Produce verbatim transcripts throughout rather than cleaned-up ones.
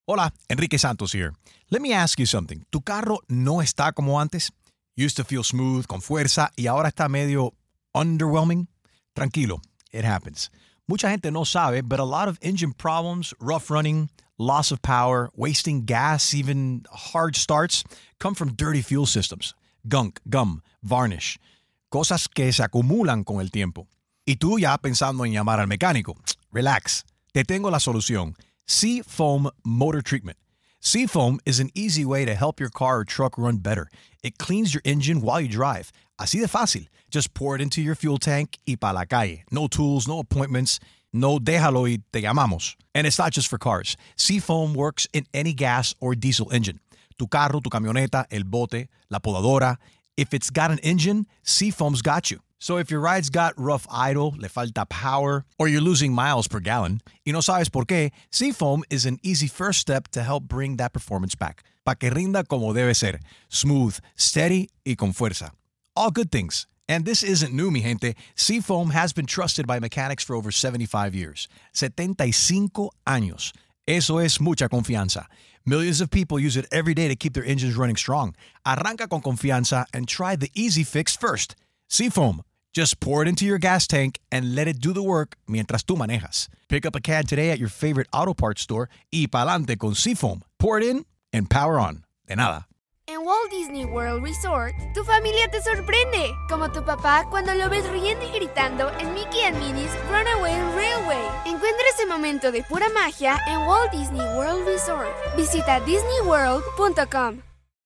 Hola, Enrique Santos here. Let me ask you something. ¿Tu carro no está como antes? Used to feel smooth, con fuerza, y ahora está medio underwhelming? Tranquilo, it happens. Mucha gente no sabe, but a lot of engine problems, rough running, loss of power, wasting gas, even hard starts, come from dirty fuel systems. Gunk, gum, varnish. Cosas que se acumulan con el tiempo. Y tú ya pensando en llamar al mecánico. Relax. Te tengo la solución. Seafoam Motor Treatment. Seafoam is an easy way to help your car or truck run better. It cleans your engine while you drive. Así de fácil. Just pour it into your fuel tank y pa' la calle. No tools, no appointments. No déjalo y te llamamos. And it's not just for cars. Seafoam works in any gas or diesel engine. Tu carro, tu camioneta, el bote, la podadora. If it's got an engine, Seafoam's got you. So if your ride's got rough idle, le falta power, or you're losing miles per gallon, y no sabes por qué, Seafoam is an easy first step to help bring that performance back. Pa' que rinda como debe ser. Smooth, steady, y con fuerza. All good things. And this isn't new, mi gente. Seafoam has been trusted by mechanics for over seventy-five years. setenta y cinco años. Eso es mucha confianza. Millions of people use it every day to keep their engines running strong. Arranca con confianza and try the easy fix first. Seafoam. Just pour it into your gas tank and let it do the work mientras tú manejas. Pick up a can today at your favorite auto parts store y pa'lante con Seafoam. Pour it in and power on. De nada. En Walt Disney World Resort, tu familia te sorprende, como tu papá cuando lo ves riendo y gritando en Mickey and Minnie's Runaway Railway. Encuentra ese momento de pura magia en Walt Disney World Resort. Visita disney world punto com.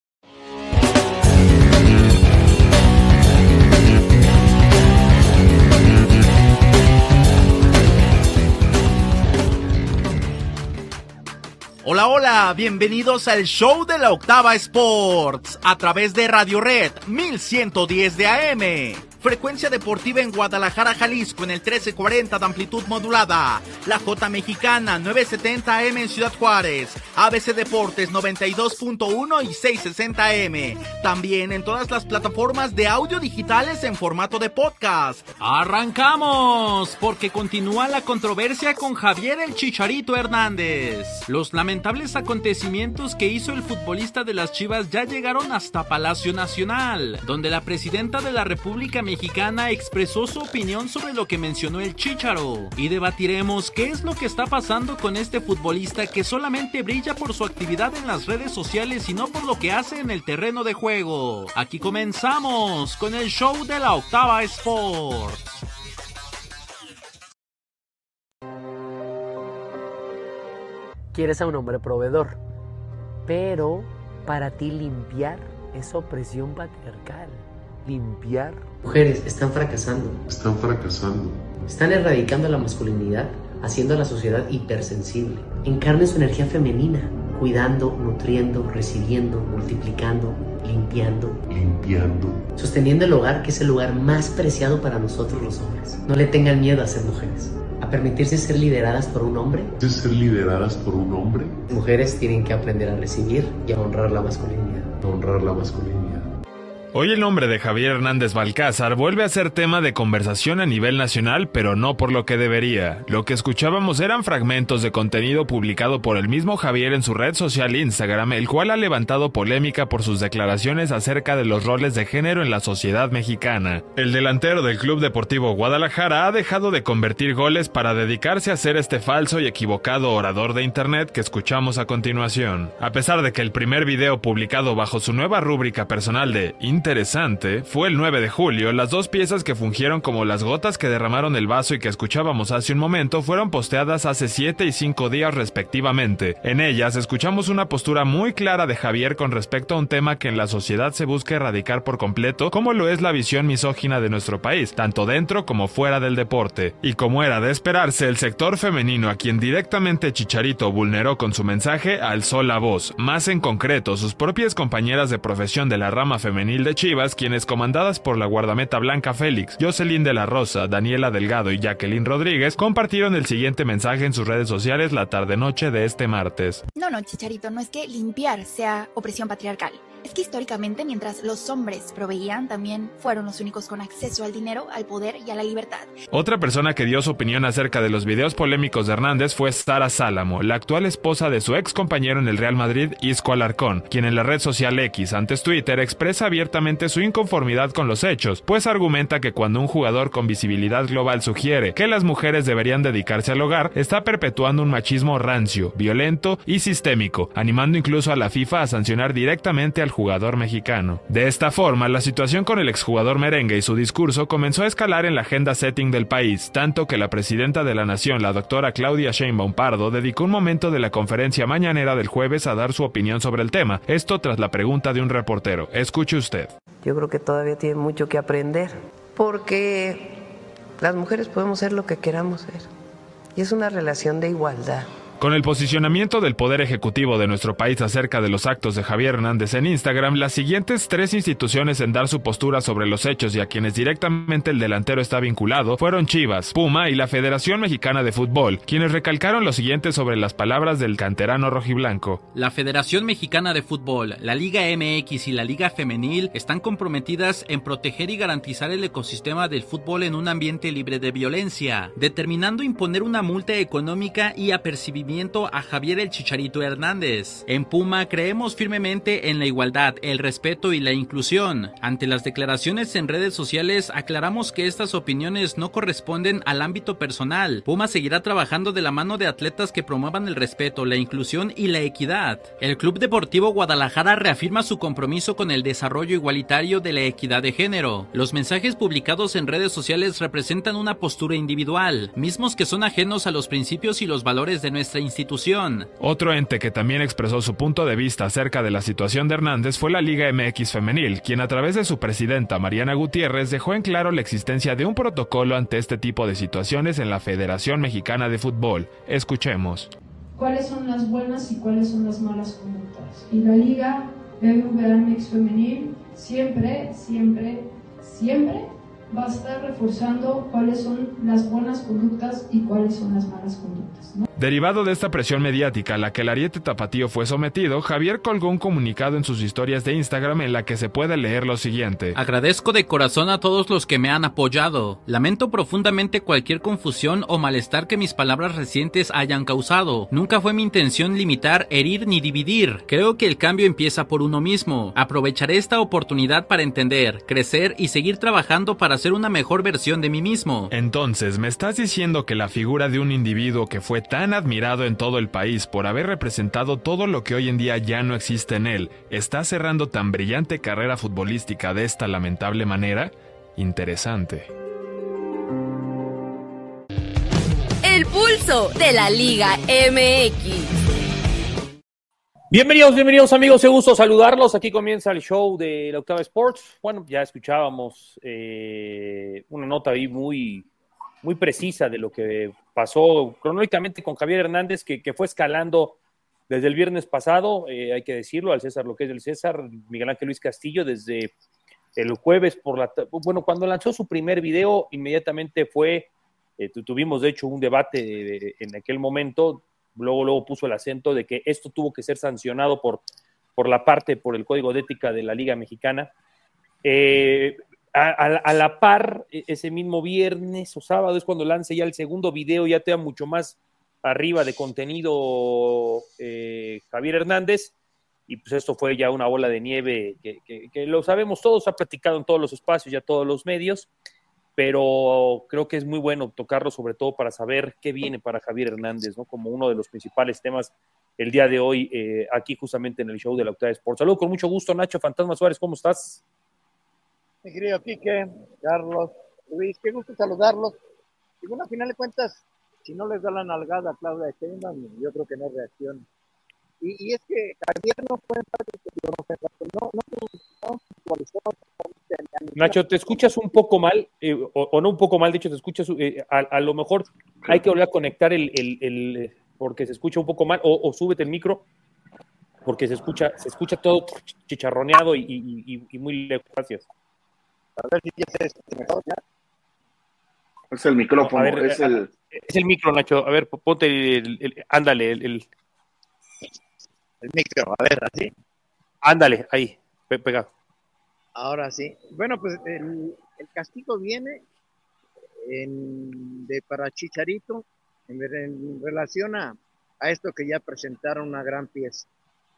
Hola, hola, bienvenidos al show de la Octava Sports, a través de Radio Red mil ciento diez de A M. Frecuencia deportiva en Guadalajara, Jalisco, en el trece cuarenta de amplitud modulada. La J Mexicana, novecientos setenta A M en Ciudad Juárez. A B C Deportes, noventa y dos punto uno y seiscientos sesenta A M. También en todas las plataformas de audio digitales en formato de podcast. ¡Arrancamos! Porque continúa la controversia con Javier el Chicharito Hernández. Los lamentables acontecimientos que hizo el futbolista de las Chivas ya llegaron hasta Palacio Nacional, donde la presidenta de la República Mexicana Mexicana expresó su opinión sobre lo que mencionó el Chícharo, y debatiremos qué es lo que está pasando con este futbolista que solamente brilla por su actividad en las redes sociales y no por lo que hace en el terreno de juego. Aquí comenzamos con el show de la Octava Sports. Quieres a un hombre proveedor, pero para ti limpiar es opresión patriarcal. Limpiar. Mujeres están fracasando. Están fracasando. Están erradicando la masculinidad, haciendo a la sociedad hipersensible. Encarnen su energía femenina, cuidando, nutriendo, recibiendo, multiplicando, limpiando. Limpiando. Sosteniendo el hogar, que es el lugar más preciado para nosotros los hombres. No le tengan miedo a ser mujeres, a permitirse ser lideradas por un hombre. ¿De ser lideradas por un hombre? Mujeres tienen que aprender a recibir y a honrar la masculinidad. A honrar la masculinidad. Hoy el nombre de Javier Hernández Balcázar vuelve a ser tema de conversación a nivel nacional, pero no por lo que debería. Lo que escuchábamos eran fragmentos de contenido publicado por el mismo Javier en su red social Instagram, el cual ha levantado polémica por sus declaraciones acerca de los roles de género en la sociedad mexicana. El delantero del Club Deportivo Guadalajara ha dejado de convertir goles para dedicarse a ser este falso y equivocado orador de internet que escuchamos a continuación. A pesar de que el primer video publicado bajo su nueva rúbrica personal de interesante fue el nueve de julio, las dos piezas que fungieron como las gotas que derramaron el vaso y que escuchábamos hace un momento fueron posteadas hace siete y cinco días respectivamente. En ellas escuchamos una postura muy clara de Javier con respecto a un tema que en la sociedad se busca erradicar por completo, como lo es la visión misógina de nuestro país, tanto dentro como fuera del deporte. Y como era de esperarse, el sector femenino, a quien directamente Chicharito vulneró con su mensaje, alzó la voz. Más en concreto, sus propias compañeras de profesión de la rama femenil de de Chivas, quienes comandadas por la guardameta Blanca Félix, Jocelyn de la Rosa, Daniela Delgado y Jacqueline Rodríguez, compartieron el siguiente mensaje en sus redes sociales la tarde-noche de este martes. No, no, Chicharito, no es que limpiar sea opresión patriarcal. Es que históricamente, mientras los hombres proveían, también fueron los únicos con acceso al dinero, al poder y a la libertad. Otra persona que dio su opinión acerca de los videos polémicos de Hernández fue Sara Sálamo, la actual esposa de su ex compañero en el Real Madrid, Isco Alarcón, quien en la red social X, antes Twitter, expresa abiertamente su inconformidad con los hechos, pues argumenta que cuando un jugador con visibilidad global sugiere que las mujeres deberían dedicarse al hogar, está perpetuando un machismo rancio, violento y sistémico, animando incluso a la FIFA a sancionar directamente al jugador mexicano. De esta forma, la situación con el exjugador merengue y su discurso comenzó a escalar en la agenda setting del país, tanto que la presidenta de la nación, la doctora Claudia Sheinbaum Pardo, dedicó un momento de la conferencia mañanera del jueves a dar su opinión sobre el tema, esto tras la pregunta de un reportero. Escuche usted. Yo creo que todavía tiene mucho que aprender, porque las mujeres podemos ser lo que queramos ser, y es una relación de igualdad. Con el posicionamiento del Poder Ejecutivo de nuestro país acerca de los actos de Javier Hernández en Instagram, las siguientes tres instituciones en dar su postura sobre los hechos y a quienes directamente el delantero está vinculado fueron Chivas, Puma y la Federación Mexicana de Fútbol, quienes recalcaron lo siguiente sobre las palabras del canterano rojiblanco. La Federación Mexicana de Fútbol, la Liga M X y la Liga Femenil están comprometidas en proteger y garantizar el ecosistema del fútbol en un ambiente libre de violencia, determinando imponer una multa económica y apercibimiento a Javier el Chicharito Hernández. En Puma creemos firmemente en la igualdad, el respeto y la inclusión. Ante las declaraciones en redes sociales aclaramos que estas opiniones no corresponden al ámbito personal. Puma seguirá trabajando de la mano de atletas que promuevan el respeto, la inclusión y la equidad. El Club Deportivo Guadalajara reafirma su compromiso con el desarrollo igualitario de la equidad de género. Los mensajes publicados en redes sociales representan una postura individual, mismos que son ajenos a los principios y los valores de nuestra institución. Otro ente que también expresó su punto de vista acerca de la situación de Hernández fue la Liga M X Femenil, quien a través de su presidenta Mariana Gutiérrez dejó en claro la existencia de un protocolo ante este tipo de situaciones en la Federación Mexicana de Fútbol. Escuchemos. ¿Cuáles son las buenas y cuáles son las malas conductas? Y la Liga B B V A M X Femenil siempre, siempre, siempre va a estar reforzando cuáles son las buenas conductas y cuáles son las malas conductas, ¿no? Derivado de esta presión mediática a la que el ariete tapatío fue sometido, Javier colgó un comunicado en sus historias de Instagram en la que se puede leer lo siguiente. Agradezco de corazón a todos los que me han apoyado. Lamento profundamente cualquier confusión o malestar que mis palabras recientes hayan causado. Nunca fue mi intención limitar, herir ni dividir. Creo que el cambio empieza por uno mismo. Aprovecharé esta oportunidad para entender, crecer y seguir trabajando para ser una mejor versión de mí mismo. Entonces, ¿me estás diciendo que la figura de un individuo que fue tan admirado en todo el país por haber representado todo lo que hoy en día ya no existe en él, está cerrando tan brillante carrera futbolística de esta lamentable manera? Interesante. El pulso de la Liga M X. Bienvenidos, bienvenidos amigos, qué gusto saludarlos. Aquí comienza el show de la Octava Sports. Bueno, ya escuchábamos eh, una nota ahí muy, muy precisa de lo que pasó cronológicamente con Javier Hernández, que, que fue escalando desde el viernes pasado, eh, hay que decirlo, al César lo que es del César, Miguel Ángel Luis Castillo, desde el jueves por la... Bueno, cuando lanzó su primer video, inmediatamente fue, eh, tuvimos de hecho un debate de, de, en aquel momento, luego, luego puso el acento de que esto tuvo que ser sancionado por, por la parte, por el Código de Ética de la Liga Mexicana. Eh, a, a, a la par, ese mismo viernes o sábado es cuando lance ya el segundo video, ya te da mucho más arriba de contenido eh, Javier Hernández, y pues esto fue ya una bola de nieve que, que, que lo sabemos todos, ha platicado en todos los espacios, ya todos los medios, pero creo que es muy bueno tocarlo, sobre todo para saber qué viene para Javier Hernández, ¿no? Como uno de los principales temas el día de hoy, eh, aquí justamente en el show de la Octava Sports. Saludos con mucho gusto, Nacho Fantasma Suárez, ¿cómo estás? Mi querido Quique, Carlos, Luis, qué gusto saludarlos. Y bueno, al final de cuentas, si no les da la nalgada a Claudia Sheinbaum, yo creo que no reacciona. Y, y es que Javier no fue no, no, no, no, Nacho, te escuchas un poco mal, eh, o, o no un poco mal, de hecho te escuchas, eh, a, a lo mejor hay que volver a conectar el, el, el porque se escucha un poco mal, o, o súbete el micro. porque se escucha, se escucha todo chicharroneado y, y, y, y muy lejos. Gracias. A ver si ya se escucha mejor, ¿ya? Es el micrófono, A ver, es el... Es el micro, Nacho. A ver, ponte el... el, el ándale, el, el... El micro, a ver, así. Ándale, ahí, pe pegado. Ahora sí. Bueno, pues el, el castigo viene en, de para Chicharito en, en relación a, a esto que ya presentaron una gran pieza.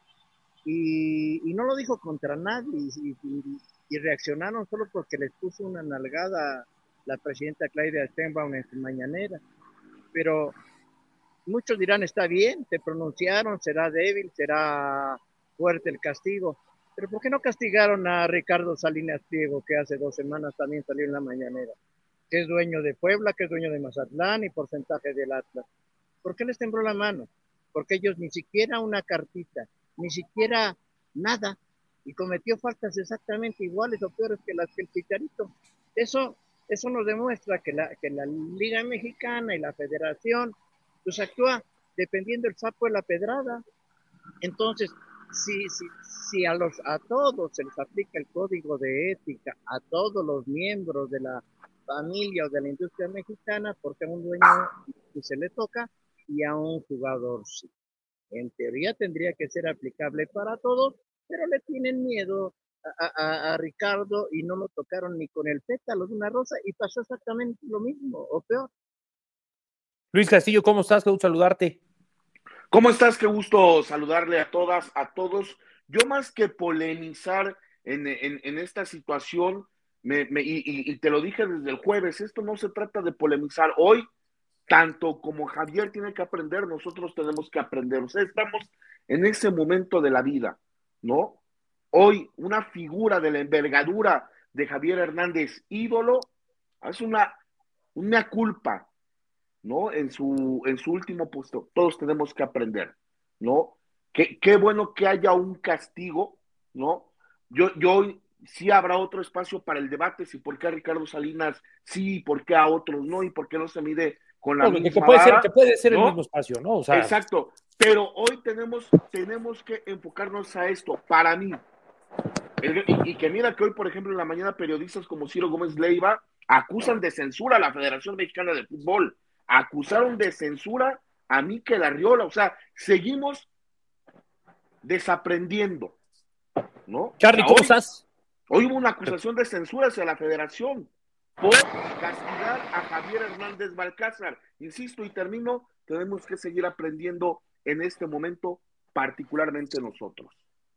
Y, y no lo dijo contra nadie y, y, y reaccionaron solo porque les puso una nalgada la presidenta Claudia Sheinbaum en su mañanera. Pero muchos dirán, está bien, te pronunciaron, será débil, será fuerte el castigo. Pero ¿por qué no castigaron a Ricardo Salinas Pliego, que hace dos semanas también salió en la mañanera? Que es dueño de Puebla, que es dueño de Mazatlán y porcentaje del Atlas. ¿Por qué les tembló la mano? Porque ellos ni siquiera una cartita, ni siquiera nada, y cometió faltas exactamente iguales o peores que las que el Chicharito. Eso, eso nos demuestra que la, que la Liga Mexicana y la Federación pues actúa dependiendo el sapo de la pedrada. Entonces, si, si, si a, los, a todos se les aplica el código de ética, a todos los miembros de la familia o de la industria mexicana, porque a un dueño si se le toca y a un jugador sí. En teoría tendría que ser aplicable para todos, pero le tienen miedo a, a, a Ricardo y no lo tocaron ni con el pétalo de una rosa y pasó exactamente lo mismo, o peor. Luis Castillo, ¿cómo estás? Qué gusto saludarte. ¿Cómo estás? Qué gusto saludarle a todas, a todos. Yo más que polemizar en, en, en esta situación, me, me, y, y te lo dije desde el jueves, esto no se trata de polemizar. Hoy, tanto como Javier tiene que aprender, nosotros tenemos que aprender. O sea, estamos en ese momento de la vida, ¿no? Hoy, una figura de la envergadura de Javier Hernández, ídolo, es una, una culpa, ¿no? En su, en su último puesto. Todos tenemos que aprender, ¿no? Qué, qué bueno que haya un castigo, ¿no? Yo, yo sí habrá otro espacio para el debate, si por qué a Ricardo Salinas sí, y por qué a otros no, y por qué no se mide con la no, misma que puede vara, ser, que puede ser ¿no? el mismo espacio, ¿no? O sea, exacto, pero hoy tenemos, tenemos que enfocarnos a esto, para mí, el, y, y que mira que hoy, por ejemplo, en la mañana periodistas como Ciro Gómez Leiva acusan de censura a la Federación Mexicana de Fútbol, acusaron de censura a Mikel Arriola, o sea, seguimos desaprendiendo, ¿no? Charlie, ¿cómo estás? Hoy hubo una acusación de censura hacia la Federación por castigar a Javier Hernández Balcázar. Insisto y termino, tenemos que seguir aprendiendo en este momento, particularmente nosotros.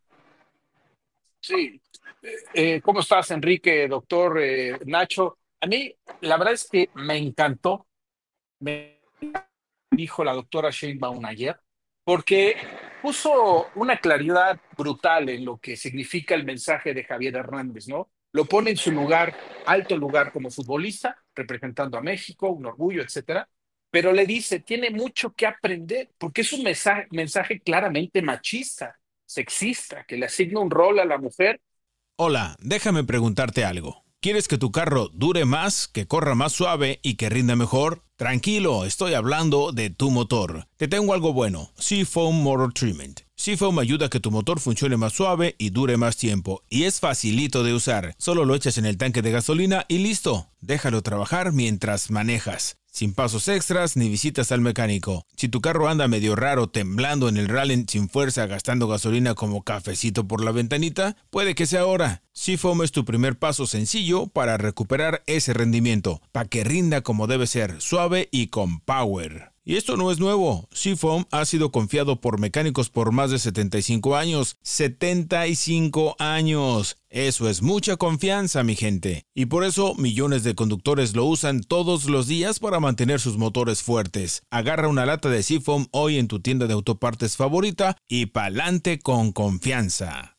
Sí. Eh, ¿Cómo estás, Enrique, doctor eh, Nacho? A mí, la verdad es que me encantó, me dijo la doctora Sheinbaum ayer, porque puso una claridad brutal en lo que significa el mensaje de Javier Hernández, ¿no? Lo pone en su lugar, alto lugar como futbolista, representando a México, un orgullo, etcétera, pero le dice, tiene mucho que aprender, porque es un mensaje, mensaje claramente machista, sexista, que le asigna un rol a la mujer. Hola, déjame preguntarte algo. ¿Quieres que tu carro dure más, que corra más suave y que rinda mejor? Tranquilo, estoy hablando de tu motor. Te tengo algo bueno, Seafoam Motor Treatment. Seafoam ayuda a que tu motor funcione más suave y dure más tiempo. Y es facilito de usar. Solo lo echas en el tanque de gasolina y listo. Déjalo trabajar mientras manejas. Sin pasos extras ni visitas al mecánico. Si tu carro anda medio raro, temblando en el rally sin fuerza, gastando gasolina como cafecito por la ventanita, puede que sea ahora. Seafoam es tu primer paso sencillo para recuperar ese rendimiento, para que rinda como debe ser, suave y con power. Y esto no es nuevo. Seafoam ha sido confiado por mecánicos por más de setenta y cinco años. ¡setenta y cinco años! Eso es mucha confianza, mi gente. Y por eso millones de conductores lo usan todos los días para mantener sus motores fuertes. Agarra una lata de Seafoam hoy en tu tienda de autopartes favorita y pa'lante con confianza.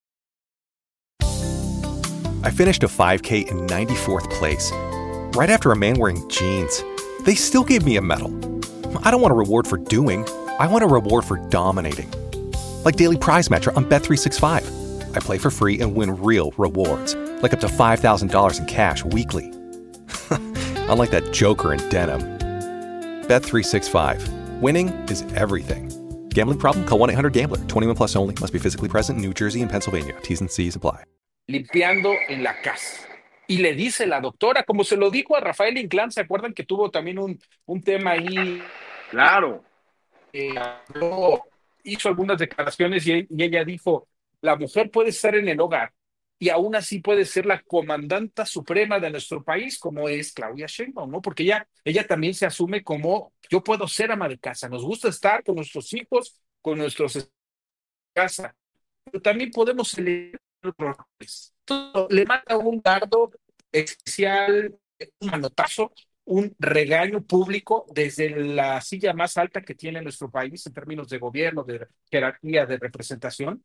I finished a five K in ninety-fourth place. Right after a man wearing jeans. They still gave me a medal. I don't want a reward for doing. I want a reward for dominating. Like Daily Prize Match on Bet three sixty-five. I play for free and win real rewards, like up to five thousand dollars in cash weekly. Unlike that joker in denim. Bet three sixty-five. Winning is everything. Gambling problem? Call one eight hundred gambler. twenty-one plus only. Must be physically present in New Jersey and Pennsylvania. T's and C's apply. Limpiando en la casa. Y le dice la doctora, como se lo dijo a Rafael Inclán, ¿se acuerdan que tuvo también un, un tema ahí? Claro. Eh, habló, hizo algunas declaraciones y, y ella dijo, la mujer puede estar en el hogar y aún así puede ser la comandanta suprema de nuestro país, como es Claudia Sheinbaum, ¿no? Porque ella, ella también se asume como, yo puedo ser ama de casa, nos gusta estar con nuestros hijos, con nuestros casa, pero también podemos elegir otros roles. Le manda un dardo especial, un manotazo, un regaño público desde la silla más alta que tiene nuestro país en términos de gobierno, de jerarquía, de representación,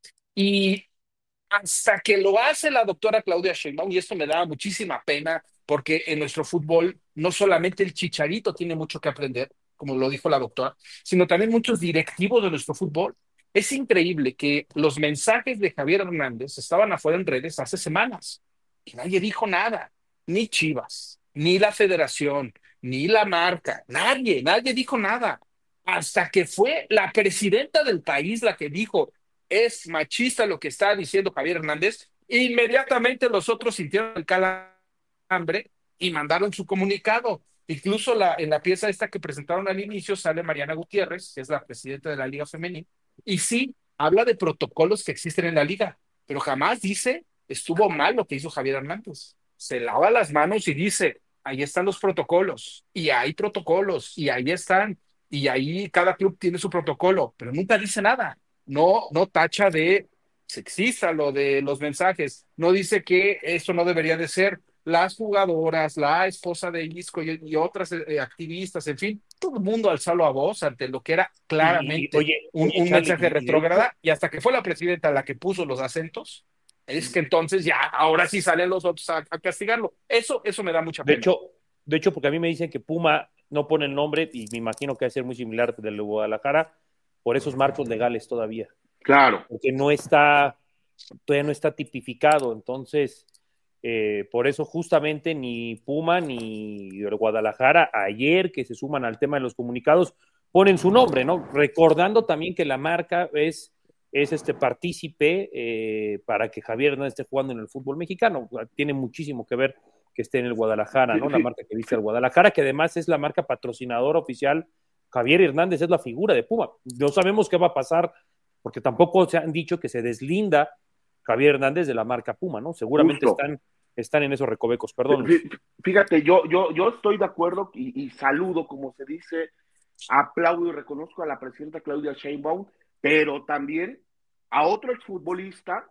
y hasta que lo hace la doctora Claudia Sheinbaum, y esto me da muchísima pena, porque en nuestro fútbol no solamente el Chicharito tiene mucho que aprender, como lo dijo la doctora, sino también muchos directivos de nuestro fútbol. Es increíble que los mensajes de Javier Hernández estaban afuera en redes hace semanas y nadie dijo nada, ni Chivas, ni la federación, ni la marca, nadie, nadie dijo nada, hasta que fue la presidenta del país la que dijo, es machista lo que está diciendo Javier Hernández, inmediatamente los otros sintieron el calambre y mandaron su comunicado. Incluso la, en la pieza esta que presentaron al inicio sale Mariana Gutiérrez, que es la presidenta de la Liga Femenil, y sí, habla de protocolos que existen en la liga, pero jamás dice, estuvo mal lo que hizo Javier Hernández. Se lava las manos y dice, ahí están los protocolos, y hay protocolos, y ahí están, y ahí cada club tiene su protocolo, pero nunca dice nada. No, no tacha de sexista lo de los mensajes, no dice que eso no debería de ser. Las jugadoras, la esposa de Isco y, y otras eh, activistas, en fin, todo el mundo alzó la voz ante lo que era claramente y, oye, un, oye, un Charlie, mensaje y, retrógrada, y hasta que fue la presidenta la que puso los acentos, es que entonces ya, ahora sí salen los otros a, a castigarlo. Eso, eso me da mucha pena. De hecho, de hecho, porque a mí me dicen que Puma no pone el nombre, y me imagino que va a ser muy similar del de Guadalajara, por esos marcos legales todavía. Claro. Porque no está, todavía no está tipificado, entonces... Eh, por eso justamente ni Puma ni el Guadalajara ayer que se suman al tema de los comunicados ponen su nombre, ¿no? Recordando también que la marca es, es este partícipe eh, para que Javier no esté jugando en el fútbol mexicano. Tiene muchísimo que ver que esté en el Guadalajara, ¿no? La marca que viste al Guadalajara, que además es la marca patrocinadora oficial. Javier Hernández es la figura de Puma. No sabemos qué va a pasar porque tampoco se han dicho que se deslinda Javier Hernández de la marca Puma, ¿no? Seguramente están, están en esos recovecos, perdón. Fíjate, yo, yo, yo estoy de acuerdo y, y saludo, como se dice, aplaudo y reconozco a la presidenta Claudia Sheinbaum, pero también a otro exfutbolista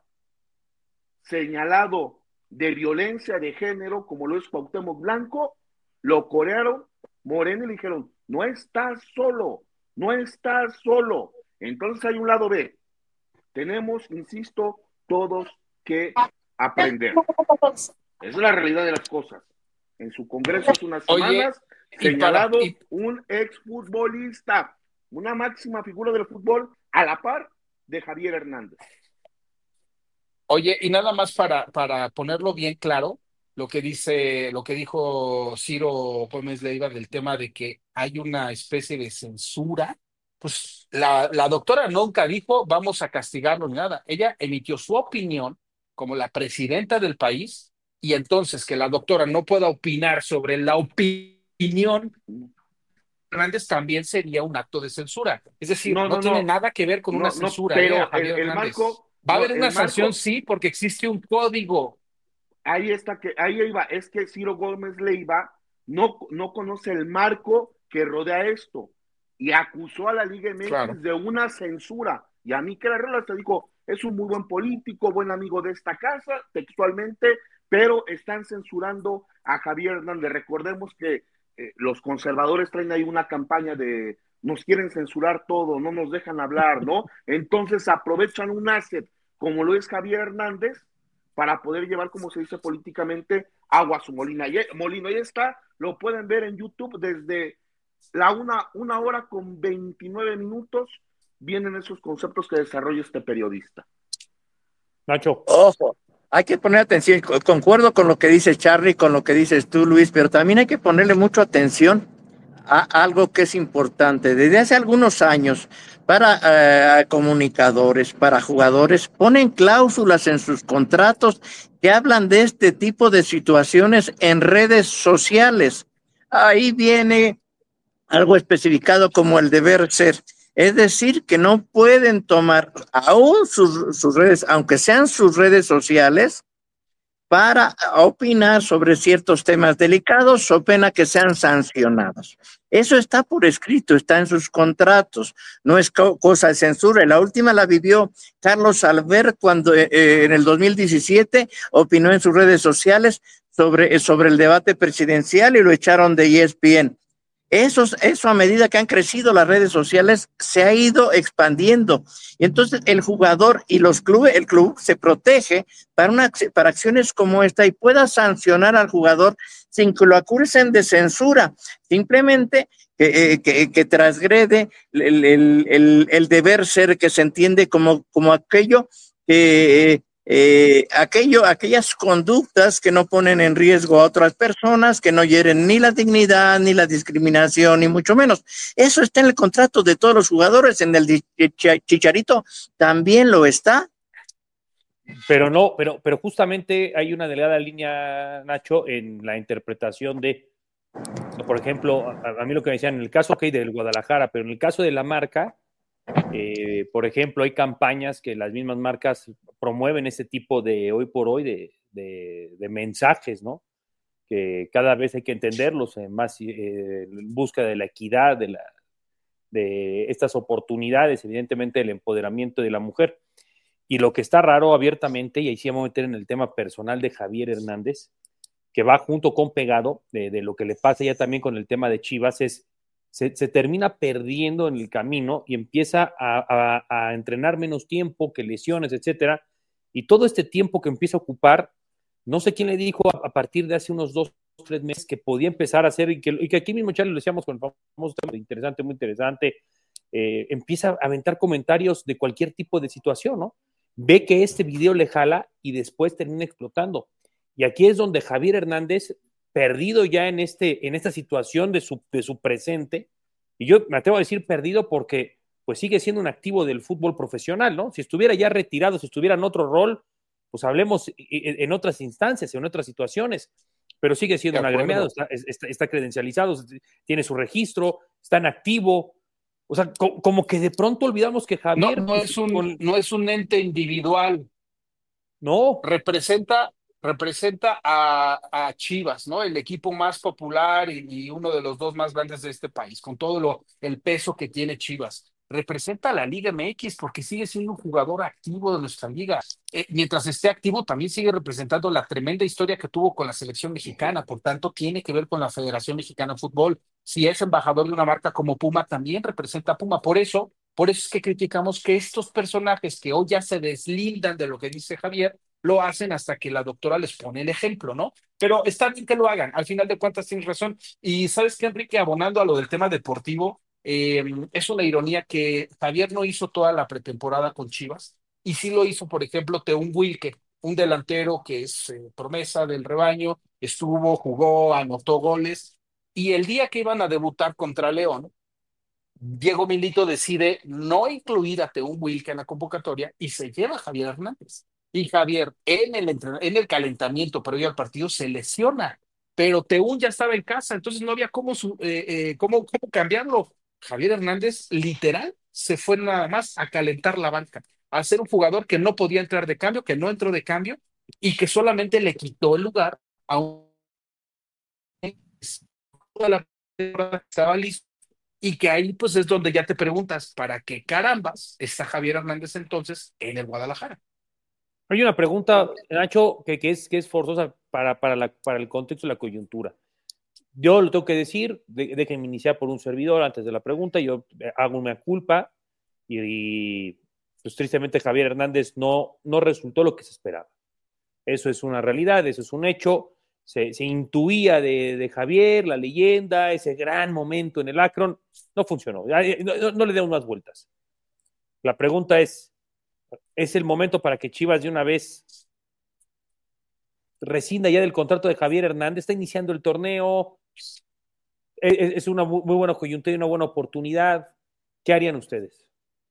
señalado de violencia de género, como lo es Cuauhtémoc Blanco, lo corearon Moreno y le dijeron, no estás solo, no estás solo. Entonces hay un lado B. Tenemos, insisto, todos que aprender. Esa es la realidad de las cosas. En su congreso hace unas semanas, Oye, señalado para, y... un exfutbolista, una máxima figura del fútbol, a la par de Javier Hernández. Oye, y nada más para, para ponerlo bien claro, lo que dice, lo que dijo Ciro Gómez Leiva del tema de que hay una especie de censura. Pues la, la doctora nunca dijo vamos a castigarlo ni nada. Ella emitió su opinión como la presidenta del país y entonces que la doctora no pueda opinar sobre la opinión Hernández también sería un acto de censura. Es decir, no, no, no tiene no. nada que ver con no, una censura. No, pero eh, Javier el, el marco, Va a haber una marco, sanción, sí, porque existe un código. Ahí está, que ahí iba. Es que Ciro Gómez Leiva no, no conoce el marco que rodea esto. Y acusó a la Liga M X claro. de una censura. Y a mí que la regla te dijo, es un muy buen político, buen amigo de esta casa, textualmente, pero están censurando a Javier Hernández. Recordemos que eh, los conservadores traen ahí una campaña de nos quieren censurar todo, no nos dejan hablar, ¿no? Entonces aprovechan un asset como lo es Javier Hernández para poder llevar, como se dice políticamente, agua a su molina. Y, molino. Ahí está, lo pueden ver en YouTube desde la una, una hora con veintinueve minutos, vienen esos conceptos que desarrolla este periodista. Nacho. Ojo, hay que poner atención, concuerdo con lo que dice Charly, con lo que dices tú, Luis, pero también hay que ponerle mucha atención a algo que es importante. Desde hace algunos años, para eh, comunicadores, para jugadores, ponen cláusulas en sus contratos que hablan de este tipo de situaciones en redes sociales. Ahí viene algo especificado como el deber ser. Es decir, que no pueden tomar aún sus, sus redes, aunque sean sus redes sociales, para opinar sobre ciertos temas delicados o pena que sean sancionados. Eso está por escrito, está en sus contratos, no es co- cosa de censura. La última la vivió Carlos Albert cuando eh, en el dos mil diecisiete opinó en sus redes sociales sobre, sobre el debate presidencial y lo echaron de E S P N. Eso, eso a medida que han crecido las redes sociales se ha ido expandiendo. Y entonces el jugador y los clubes, el club se protege para, una, para acciones como esta y pueda sancionar al jugador sin que lo acusen de censura, simplemente que, eh, que, que transgrede el, el, el, el deber ser, que se entiende como, como aquello que... Eh, Eh, aquello, aquellas conductas que no ponen en riesgo a otras personas, que no hieren ni la dignidad, ni la discriminación, ni mucho menos. Eso está en el contrato de todos los jugadores, en el de Chicharito también lo está. Pero no, pero, pero justamente hay una delgada línea, Nacho, en la interpretación de, por ejemplo, a, a mí lo que me decían, en el caso okay, del Guadalajara, pero en el caso de la marca, eh, por ejemplo, hay campañas que las mismas marcas promueven ese tipo de hoy por hoy de, de, de mensajes, ¿no? Que cada vez hay que entenderlos eh, más eh, en busca de la equidad, de, la, de estas oportunidades, evidentemente el empoderamiento de la mujer. Y lo que está raro abiertamente, y ahí sí vamos a meter en el tema personal de Javier Hernández, que va junto con pegado de, de lo que le pasa ya también con el tema de Chivas, es Se, se termina perdiendo en el camino y empieza a, a, a entrenar menos tiempo, que lesiones, etcétera, y todo este tiempo que empieza a ocupar, no sé quién le dijo a, a partir de hace unos dos, tres meses que podía empezar a hacer, y que, y que aquí mismo ya lo decíamos con el famoso tema interesante, muy interesante, eh, empieza a aventar comentarios de cualquier tipo de situación, ¿no? Ve que este video le jala y después termina explotando. Y aquí es donde Javier Hernández, perdido ya en, este, en esta situación de su, de su presente, y yo me atrevo a decir perdido porque pues sigue siendo un activo del fútbol profesional, ¿no? Si estuviera ya retirado, si estuviera en otro rol, pues hablemos en otras instancias, en otras situaciones, pero sigue siendo un agremiado, está, está, está credencializado, tiene su registro, está en activo, o sea, co como que de pronto olvidamos que Javier... No, no, pues, es, un, con... no es un ente individual. No. Representa... representa a, a Chivas, ¿no? El equipo más popular y, y uno de los dos más grandes de este país, con todo lo, el peso que tiene Chivas. Representa a la Liga M X porque sigue siendo un jugador activo de nuestra liga. Eh, mientras esté activo, también sigue representando la tremenda historia que tuvo con la selección mexicana. Por tanto, tiene que ver con la Federación Mexicana de Fútbol. Si es embajador de una marca como Puma, también representa a Puma. Por eso, por eso es que criticamos que estos personajes que hoy ya se deslindan de lo que dice Javier, lo hacen hasta que la doctora les pone el ejemplo, ¿no? Pero está bien que lo hagan, al final de cuentas tienes razón. Y ¿sabes qué, Enrique? Abonando a lo del tema deportivo, eh, es una ironía que Javier no hizo toda la pretemporada con Chivas, y sí lo hizo, por ejemplo, Teun Wilke, un delantero que es eh, promesa del rebaño, estuvo, jugó, anotó goles, y el día que iban a debutar contra León, Diego Milito decide no incluir a Teun Wilke en la convocatoria y se lleva a Javier Hernández. Y Javier, en el, en el calentamiento previo al partido, se lesiona, pero Teún ya estaba en casa, entonces no había cómo, eh, eh, cómo, cómo cambiarlo. Javier Hernández, literal, se fue nada más a calentar la banca, a ser un jugador que no podía entrar de cambio, que no entró de cambio, y que solamente le quitó el lugar a un... toda la temporada estaba listo. Y que ahí pues es donde ya te preguntas, ¿para qué carambas está Javier Hernández entonces en el Guadalajara? Hay una pregunta, Nacho, que, que, es, que es forzosa para, para, la, para el contexto de la coyuntura. Yo lo tengo que decir, de, déjenme iniciar por un servidor antes de la pregunta, yo hago una culpa y, y pues tristemente Javier Hernández no, no resultó lo que se esperaba. Eso es una realidad, eso es un hecho. Se, se intuía de, de Javier, la leyenda, ese gran momento en el Akron, no funcionó, no, no, no le demos más vueltas. La pregunta es, ¿es el momento para que Chivas de una vez rescinda ya del contrato de Javier Hernández? Está iniciando el torneo, es, es una muy, muy buena coyuntura y una buena oportunidad. ¿Qué harían ustedes?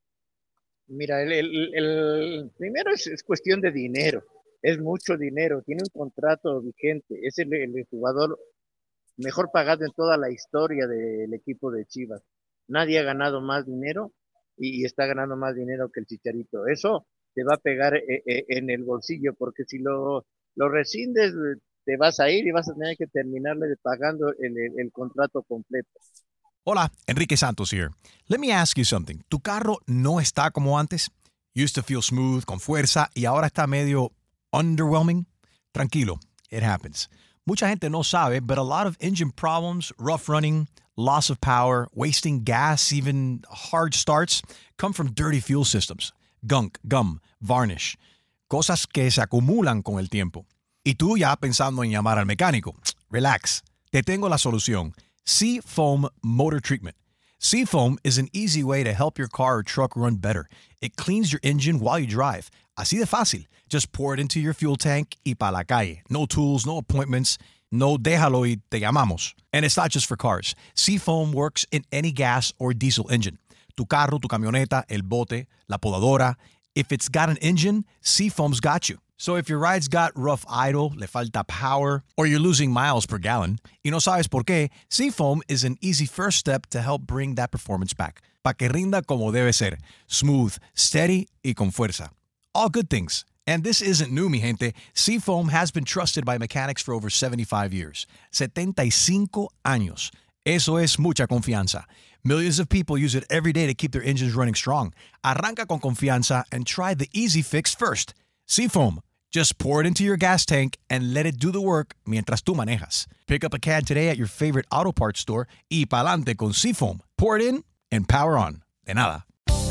Mira, el, el, el primero es, es cuestión de dinero, es mucho dinero, tiene un contrato vigente, es el, el jugador mejor pagado en toda la historia del equipo de Chivas. Nadie ha ganado más dinero y, y está ganando más dinero que el Chicharito. Eso te va a pegar eh, eh, en el bolsillo, porque si lo, lo rescindes, te vas a ir y vas a tener que terminarle de pagando el, el, el contrato completo. Hola, Enrique Santos here. Let me ask you something. ¿Tu carro no está como antes? Used to feel smooth, con fuerza, y ahora está medio underwhelming? Tranquilo, it happens. Mucha gente no sabe, but a lot of engine problems, rough running, loss of power, wasting gas, even hard starts, come from dirty fuel systems. Gunk, gum, varnish. Cosas que se acumulan con el tiempo. Y tú ya pensando en llamar al mecánico. Relax. Te tengo la solución. Seafoam Motor Treatment. Seafoam is an easy way to help your car or truck run better. It cleans your engine while you drive. Así de fácil. Just pour it into your fuel tank y pa' la calle. No tools, no appointments. No déjalo y te llamamos. And it's not just for cars. Seafoam works in any gas or diesel engine. Tu carro, tu camioneta, el bote, la podadora. If it's got an engine, Seafoam's got you. So if your ride's got rough idle, le falta power, or you're losing miles per gallon, y no sabes por qué, Seafoam is an easy first step to help bring that performance back. Pa' que rinda como debe ser. Smooth, steady y con fuerza. All good things. And this isn't new, mi gente. Seafoam has been trusted by mechanics for over seventy-five years. setenta y cinco años. Eso es mucha confianza. Millions of people use it every day to keep their engines running strong. Arranca con confianza and try the easy fix first. Seafoam. Just pour it into your gas tank and let it do the work mientras tú manejas. Pick up a can today at your favorite auto parts store y pa'lante con Seafoam. Pour it in and power on. De nada.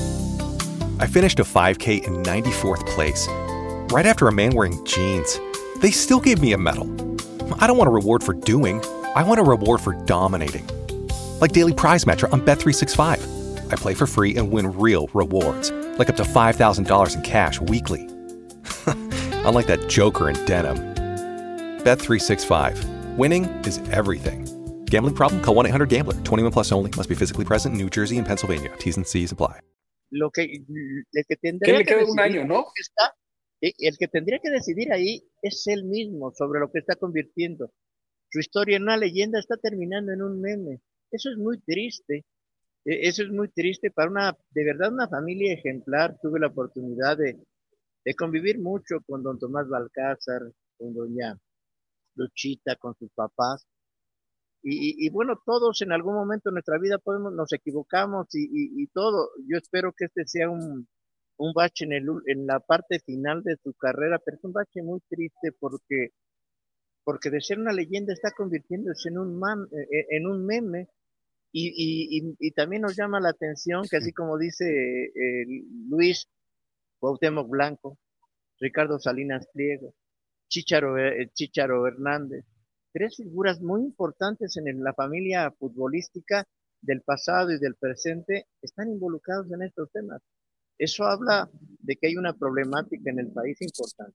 I finished a five K in ninety-fourth place, right after a man wearing jeans. They still gave me a medal. I don't want a reward for doing. I want a reward for dominating. Like Daily Prize Match on Bet three sixty-five. I play for free and win real rewards, like up to five thousand dollars in cash weekly. Unlike that joker in denim. Bet three sixty-five. Winning is everything. Gambling problem? Call one eight hundred gambler. twenty-one plus only. Must be physically present in New Jersey and Pennsylvania. T's and C's apply. Lo que, el que tendría ¿Qué le que queda decidir un año, no? está, el que tendría que decidir ahí es él mismo sobre lo que está convirtiendo. Su historia en una leyenda está terminando en un meme. Eso es muy triste. Eso es muy triste para una, de verdad, una familia ejemplar. Tuve la oportunidad de de convivir mucho con don Tomás Balcázar, con doña Luchita, con sus papás. Y, y, y bueno, todos en algún momento de nuestra vida podemos, nos equivocamos y, y, y todo. Yo espero que este sea un, un bache en, el, en la parte final de su carrera, pero es un bache muy triste porque, porque de ser una leyenda está convirtiéndose en un, man, en un meme. Y, y, y, y también nos llama la atención que así como dice eh, Luis, Cuauhtémoc Blanco, Ricardo Salinas Pliego, Chícharo, eh, Chícharo Hernández, tres figuras muy importantes en la familia futbolística del pasado y del presente, están involucrados en estos temas. Eso habla de que hay una problemática en el país importante.